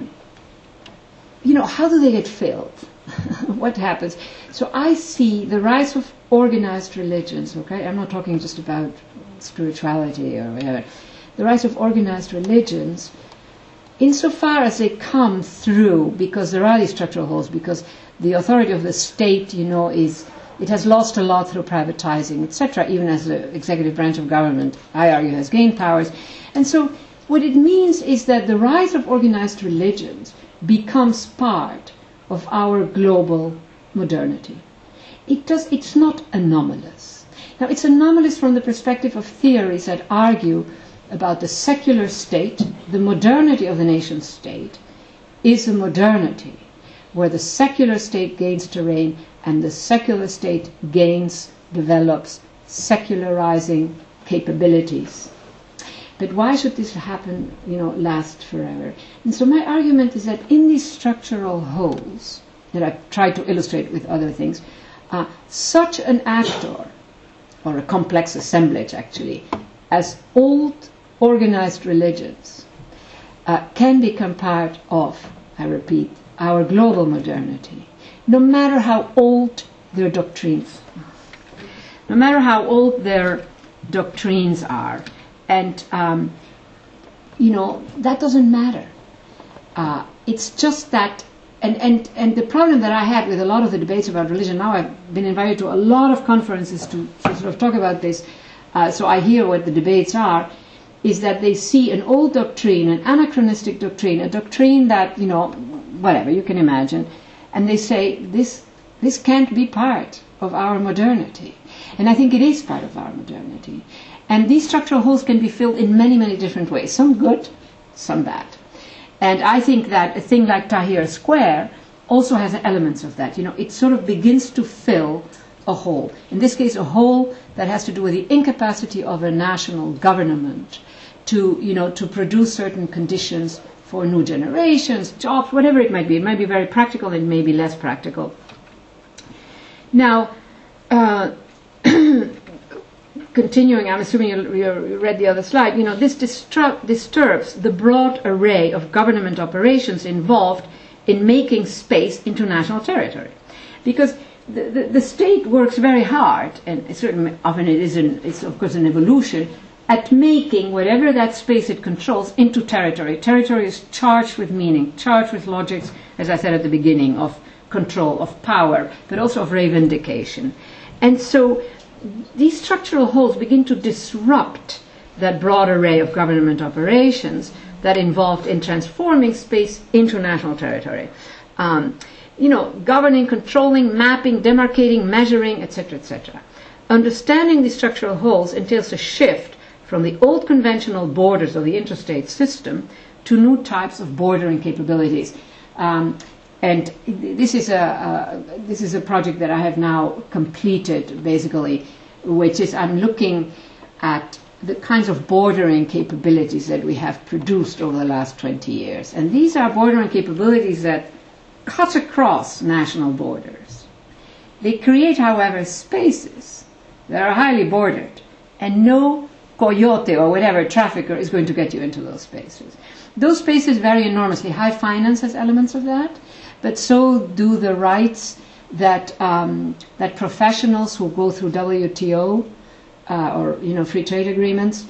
do they get filled? What happens? So I see the rise of organized religions, okay? I'm not talking just about spirituality or whatever. The rise of organized religions, insofar as they come through, because there are these structural holes, because the authority of the state, it has lost a lot through privatizing, etc., even as the executive branch of government, I argue, has gained powers. And so what it means is that the rise of organized religions becomes part of our global modernity. It's not anomalous. Now, it's anomalous from the perspective of theories that argue about the secular state. The modernity of the nation state is a modernity where the secular state gains terrain and the secular state develops secularizing capabilities. But why should this happen, last forever? And so my argument is that in these structural holes that I've tried to illustrate with other things, such an actor, or a complex assemblage actually, as old organized religions, can become part of, I repeat, our global modernity, no matter how old their doctrines are. No matter how old their doctrines are. And, that doesn't matter. It's just that, and the problem that I had with a lot of the debates about religion, now I've been invited to a lot of conferences to sort of talk about this, so I hear what the debates are, is that they see an old doctrine, an anachronistic doctrine, a doctrine that, whatever you can imagine, and they say, this can't be part of our modernity. And I think it is part of our modernity. And these structural holes can be filled in many, many different ways. Some good, some bad. And I think that a thing like Tahrir Square also has elements of that. It sort of begins to fill a hole. In this case, a hole that has to do with the incapacity of a national government to produce certain conditions for new generations, jobs, whatever it might be. It might be very practical, it may be less practical. Now, continuing, I'm assuming you read the other slide, this disturbs the broad array of government operations involved in making space into national territory. Because the state works very hard, and certainly often it's of course an evolution, at making whatever that space it controls into territory. Territory is charged with meaning, charged with logics, as I said at the beginning, of control, of power, but also of reivindication. And so these structural holes begin to disrupt that broad array of government operations that involved in transforming space into national territory. Governing, controlling, mapping, demarcating, measuring, etc., etc. Understanding these structural holes entails a shift from the old conventional borders of the interstate system to new types of bordering capabilities. And this is a project that I have now completed, basically, which is I'm looking at the kinds of bordering capabilities that we have produced over the last 20 years. And these are bordering capabilities that cut across national borders. They create, however, spaces that are highly bordered, and no coyote or whatever trafficker is going to get you into those spaces. Those spaces vary enormously. High finance has elements of that, but so do the rights that professionals who go through WTO or free trade agreements,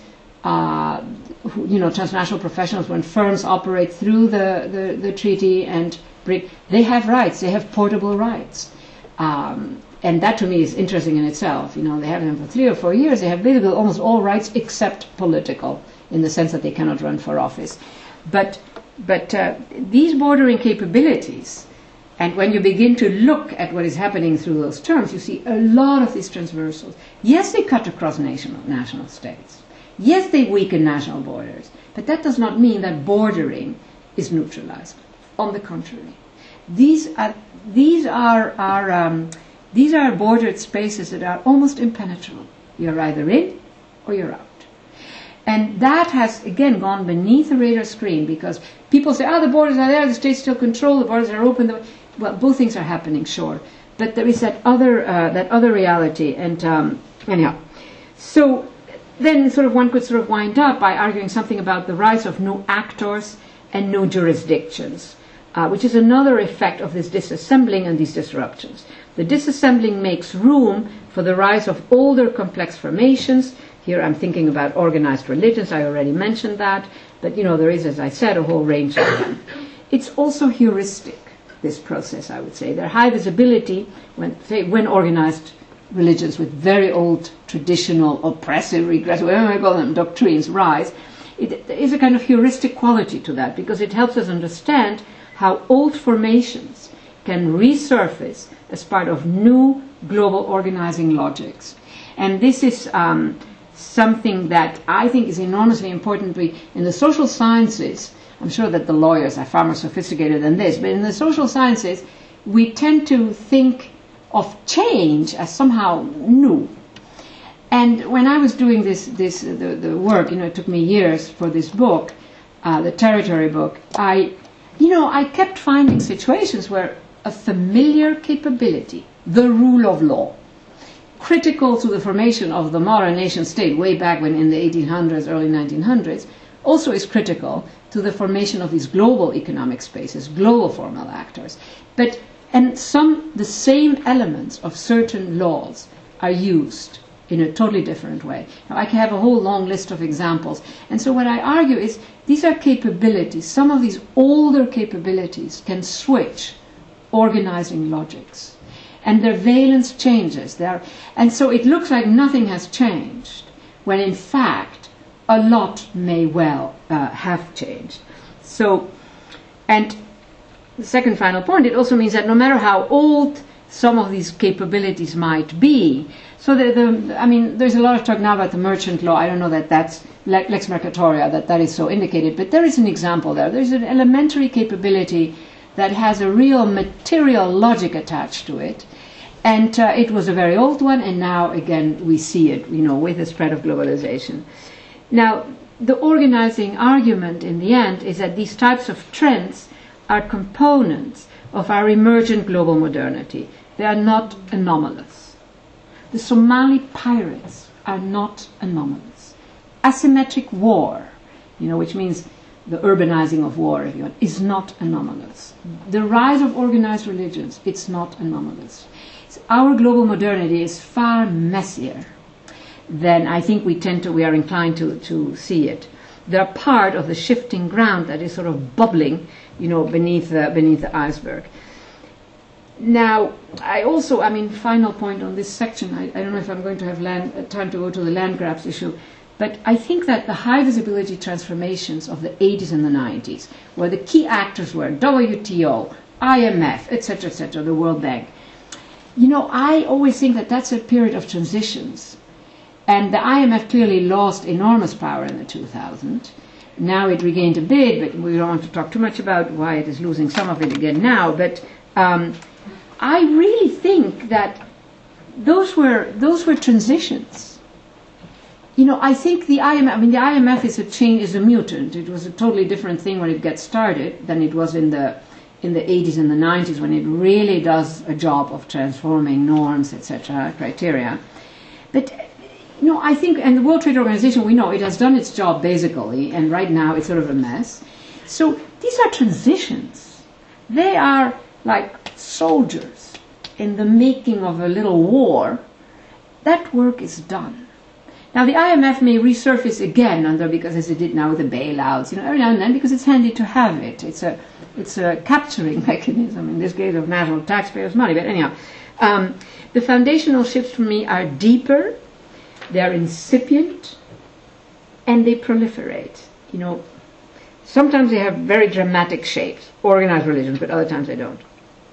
transnational professionals, when firms operate through the treaty and they have rights. They have portable rights. And that to me is interesting in itself. They have them for 3 or 4 years. They have basically almost all rights except political, in the sense that they cannot run for office. But these bordering capabilities, and when you begin to look at what is happening through those terms, you see a lot of these transversals. Yes, they cut across national states. Yes, they weaken national borders. But that does not mean that bordering is neutralized. On the contrary, these are bordered spaces that are almost impenetrable. You're either in or you're out. And that has, again, gone beneath the radar screen, because people say, the borders are there, the states still control, the borders are open. Well, both things are happening, sure. But there is that other reality. And anyhow, so then one could wind up by arguing something about the rise of new actors and new jurisdictions, which is another effect of this disassembling and these disruptions. The disassembling makes room for the rise of older complex formations. Here I'm thinking about organized religions, I already mentioned that, but there is, as I said, a whole range of them. It's also heuristic, this process, I would say. Their high visibility, when organized religions with very old, traditional, oppressive, regressive, whatever I call them, doctrines rise, there is a kind of heuristic quality to that, because it helps us understand how old formations can resurface as part of new global organizing logics. And this is something that I think is enormously important. In the social sciences, I'm sure that the lawyers are far more sophisticated than this, but in the social sciences, we tend to think of change as somehow new. And when I was doing the work, it took me years for this book, the Territory book, I kept finding situations where a familiar capability, the rule of law, critical to the formation of the modern nation state way back when in the 1800s, early 1900s, also is critical to the formation of these global economic spaces, global formal actors. And the same elements of certain laws are used in a totally different way. Now, I can have a whole long list of examples. And so what I argue is these are capabilities. Some of these older capabilities can switch organizing logics. And their valence changes. And so it looks like nothing has changed, when in fact a lot may well have changed. So, and the second final point, it also means that no matter how old some of these capabilities might be, so there's a lot of talk now about the merchant law. I don't know that that's lex mercatoria, that is so indicated, but there is an example there. There's an elementary capability that has a real material logic attached to it. And it was a very old one, and now again we see it, with the spread of globalization. Now, the organizing argument in the end is that these types of trends are components of our emergent global modernity. They are not anomalous. The Somali pirates are not anomalous. Asymmetric war, which means the urbanizing of war, if you want, is not anomalous. The rise of organized religions, it's not anomalous. Our global modernity is far messier than I think we are inclined to see it. They're part of the shifting ground that is sort of bubbling, beneath the iceberg. Now, final point on this section, I don't know if I'm going to have time to go to the land grabs issue, but I think that the high visibility transformations of the 80s and the 90s, where the key actors were WTO, IMF, etc., the World Bank, I always think that that's a period of transitions. And the IMF clearly lost enormous power in the 2000s. Now it regained a bit, but we don't want to talk too much about why it is losing some of it again now. But I really think that those were transitions. I think the IMF is a mutant. It was a totally different thing when it got started than it was in the 80s and the 90s, when it really does a job of transforming norms, etc., criteria. But, I think, and the World Trade Organization, we know it has done its job basically, and right now it's sort of a mess. So these are transitions. They are like soldiers in the making of a little war. That work is done. Now the IMF may resurface again because as it did now with the bailouts, every now and then, because it's handy to have it. It's a capturing mechanism, in this case of national taxpayers' money. But anyhow, the foundational shifts for me are deeper, they are incipient, and they proliferate. Sometimes they have very dramatic shapes, organized religions, but other times they don't.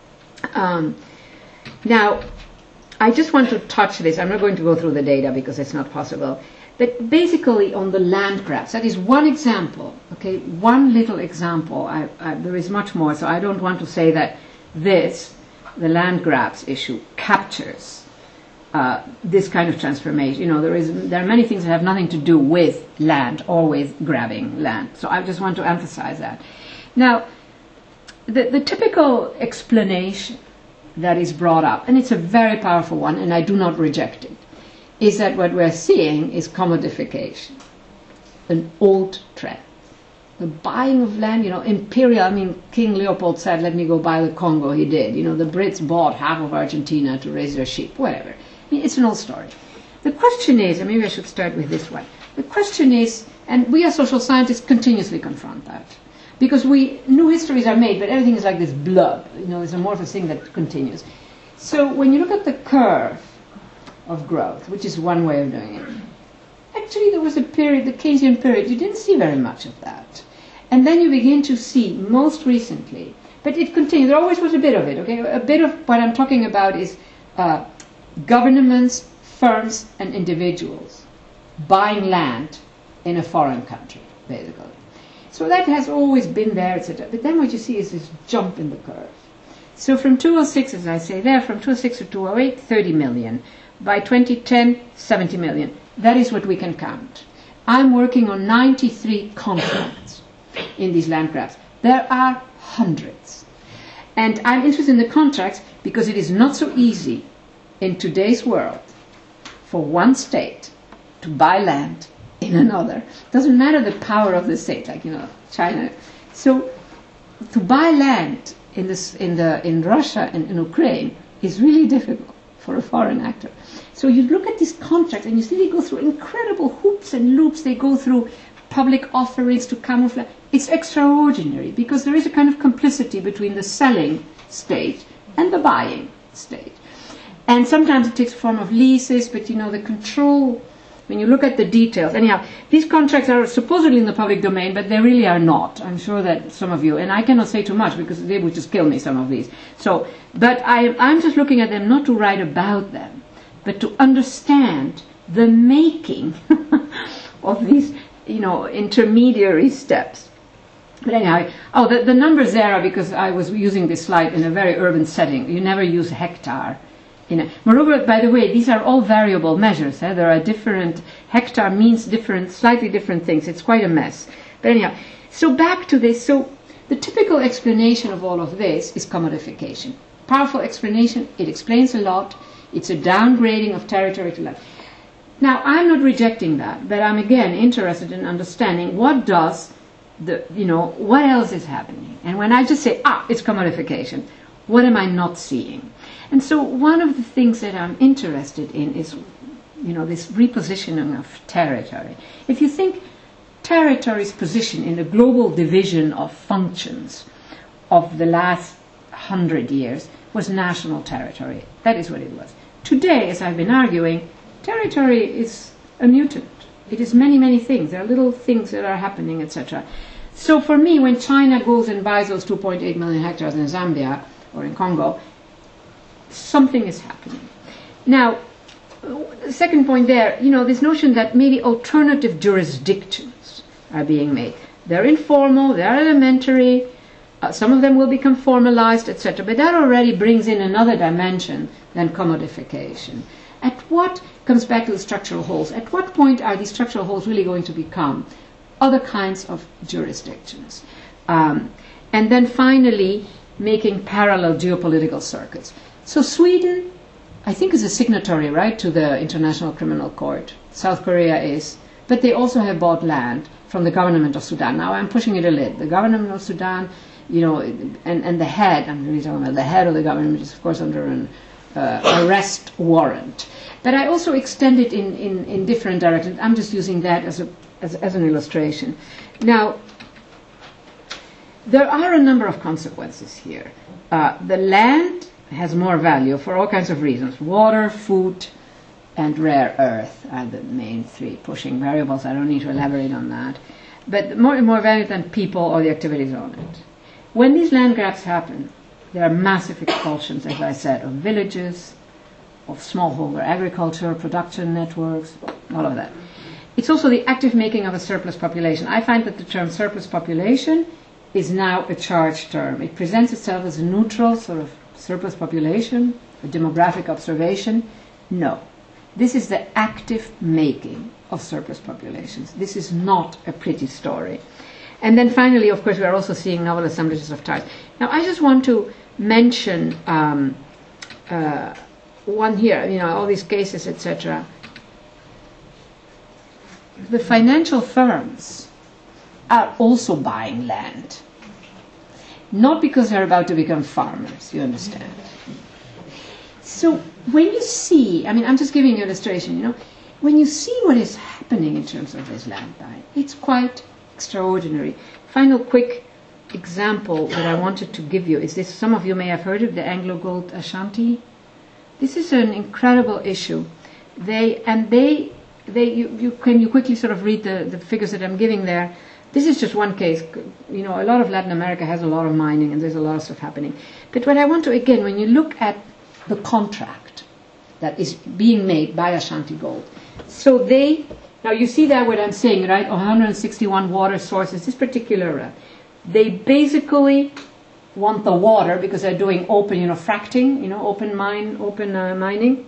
Now, I just want to touch this. I'm not going to go through the data because it's not possible. But basically on the land grabs, that is one example, okay, one little example. There is much more, so I don't want to say that the land grabs issue, captures this kind of transformation. There are many things that have nothing to do with land or with grabbing land. So I just want to emphasize that. Now, the typical explanation that is brought up, and it's a very powerful one, and I do not reject it, is that what we're seeing is commodification, an old trend. The buying of land, imperial, King Leopold said, let me go buy the Congo, he did. The Brits bought half of Argentina to raise their sheep, whatever. It's an old story. The question is, and maybe I should start with this one, the question is, and we as social scientists continuously confront that, because new histories are made, but everything is like this blob, this amorphous thing that continues. So when you look at the curve of growth, which is one way of doing it, actually there was a period, the Keynesian period, you didn't see very much of that. And then you begin to see, most recently, But it continues. There always was a bit of it, okay? A bit of what I'm talking about is governments, firms, and individuals buying land in a foreign country, basically. So that has always been there, etc. But then what you see is this jump in the curve. So from 2006, as I say there, from 2006 to 2008, 30 million. By 2010, 70 million. That is what we can count. I'm working on 93 contracts in these land grabs. There are hundreds. And I'm interested in the contracts because it is not so easy in today's world for one state to buy land in another. It doesn't matter the power of the state, like, China. So to buy land in Russia and in Ukraine is really difficult for a foreign actor. So you look at these contracts and you see they go through incredible hoops and loops. They go through public offerings to camouflage. It's extraordinary because there is a kind of complicity between the selling state and the buying state. And sometimes it takes the form of leases, but the control, when you look at the details. Anyhow, these contracts are supposedly in the public domain, but they really are not. I'm sure that some of you, and I cannot say too much because they would just kill me, some of these. So, but I'm just looking at them not to write about them, but to understand the making of these, intermediary steps. But anyhow, the numbers there are because I was using this slide in a very urban setting. You never use hectare. Moreover, by the way, these are all variable measures. There are different, hectare means slightly different things. It's quite a mess. But anyhow, so back to this. So the typical explanation of all of this is commodification. Powerful explanation. It explains a lot. It's a downgrading of territory to land. Now, I'm not rejecting that, but I'm again interested in understanding what does what else is happening. And when I just say, it's commodification, what am I not seeing? And so one of the things that I'm interested in is, this repositioning of territory. If you think territory's position in the global division of functions of the last 100 years was national territory. That is what it was. Today, as I've been arguing, territory is a mutant. It is many, many things. There are little things that are happening, etc. So for me, when China goes and buys those 2.8 million hectares in Zambia or in Congo, something is happening. Now, the second point there, this notion that maybe alternative jurisdictions are being made. They're informal, they're elementary, some of them will become formalized, etc. But that already brings in another dimension than commodification. At what, comes back to the structural holes, at what point are these structural holes really going to become other kinds of jurisdictions? And then finally, making parallel geopolitical circuits. So Sweden, I think, is a signatory, right, to the International Criminal Court. South Korea is. But they also have bought land from the government of Sudan. Now I'm pushing it a little. The government of Sudan, and the head, I'm really talking about the head of the government, is of course under an arrest warrant. But I also extend it in different directions. I'm just using that as an illustration. Now, there are a number of consequences here. The land has more value for all kinds of reasons. Water, food, and rare earth are the main three pushing variables. I don't need to elaborate on that. But more value than people or the activities on it. When these land grabs happen, there are massive expulsions, as I said, of villages, of smallholder agriculture, production networks, all of that. It's also the active making of a surplus population. I find that the term surplus population is now a charged term. It presents itself as a neutral sort of surplus population, a demographic observation. No. This is the active making of surplus populations. This is not a pretty story. And then finally, of course, we are also seeing novel assemblages of tribes. Now, I just want to mention one here, all these cases, etc. The financial firms are also buying land. Not because they're about to become farmers, you understand. So when you see, I'm just giving you an illustration, when you see what is happening in terms of this land buying, it's quite extraordinary. Final quick example that I wanted to give you is this. Some of you may have heard of the Anglo Gold Ashanti. This is an incredible issue. You quickly sort of read the figures that I'm giving there. This is just one case. You know, a lot of Latin America has a lot of mining and there's a lot of stuff happening. But what I want to, again, when you look at the contract that is being made by Ashanti Gold, so they, now you see that what I'm saying, right? 161 water sources, this particular, they basically want the water because they're doing open, fracking, open mining.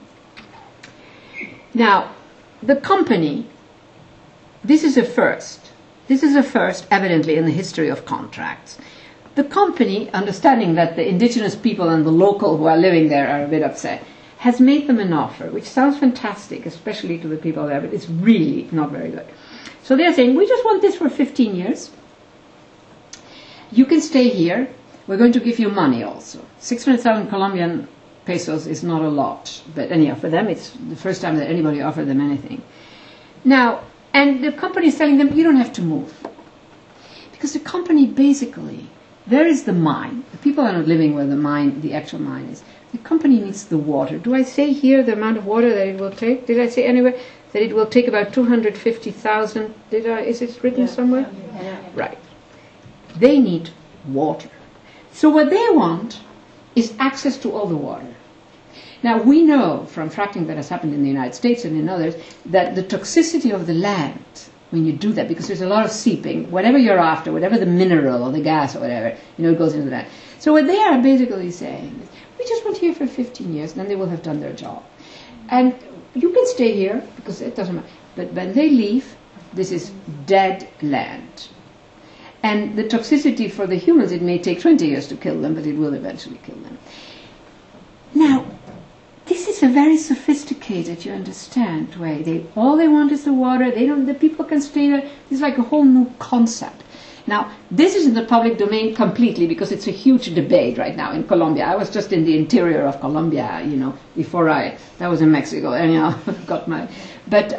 Now, the company, this is a first. This is a first, evidently, in the history of contracts. The company, understanding that the indigenous people and the local who are living there are a bit upset, has made them an offer, which sounds fantastic, especially to the people there, but it's really not very good. So they're saying, we just want this for 15 years. You can stay here. We're going to give you money also. 600,000 Colombian pesos is not a lot, but anyhow, for them, it's the first time that anybody offered them anything. Now, and the company is telling them, you don't have to move. Because the company basically, there is the mine. The people are not living where the actual mine is. The company needs the water. Do I say here the amount of water that it will take? Did I say anywhere that it will take about 250,000? Is it written somewhere? Yeah. Right. They need water. So what they want is access to all the water. Now, we know from fracking that has happened in the United States and in others that the toxicity of the land, when you do that, because there's a lot of seeping, whatever you're after, whatever the mineral or the gas or whatever, it goes into that. So what they are basically saying is, we just want here for 15 years, and then they will have done their job. And you can stay here, because it doesn't matter. But when they leave, this is dead land. And the toxicity for the humans, it may take 20 years to kill them, but it will eventually kill them. Now, this is a very sophisticated, you understand, way. All they want is the water. The people can stay there. It's like a whole new concept. Now, this is in the public domain completely because it's a huge debate right now in Colombia. I was just in the interior of Colombia, before that was in Mexico. Anyhow, got my. But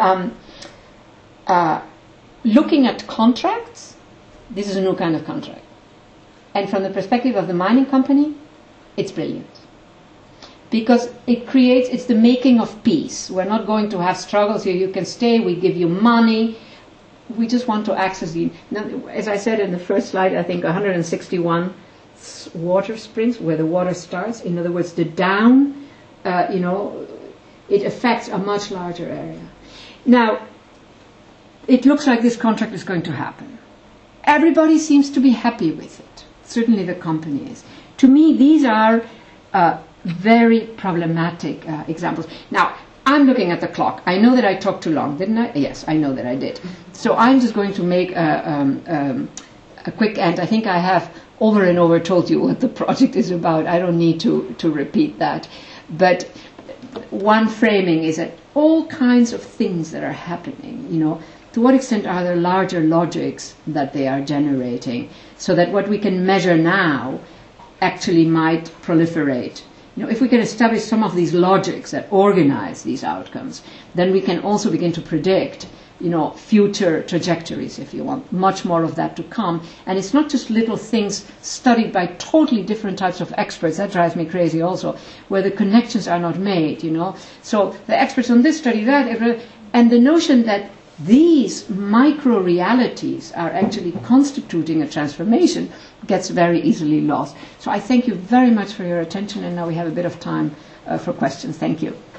looking at contracts, this is a new kind of contract. And from the perspective of the mining company, it's brilliant. Because it's the making of peace. We're not going to have struggles here. You can stay, we give you money. We just want to access now, as I said in the first slide, I think 161 water springs where the water starts. In other words, the down, it affects a much larger area. Now, it looks like this contract is going to happen. Everybody seems to be happy with it. Certainly the company is. To me, these are very problematic examples. Now, I'm looking at the clock. I know that I talked too long, didn't I? Yes, I know that I did. So I'm just going to make a quick end. I think I have over and over told you what the project is about. I don't need to repeat that. But one framing is that all kinds of things that are happening, to what extent are there larger logics that they are generating so that what we can measure now actually might proliferate. If we can establish some of these logics that organize these outcomes, then we can also begin to predict, future trajectories, if you want, much more of that to come. And it's not just little things studied by totally different types of experts. That drives me crazy also, where the connections are not made, So the experts on this study that, and the notion that these micro-realities are actually constituting a transformation gets very easily lost. So I thank you very much for your attention, and now we have a bit of time for questions. Thank you.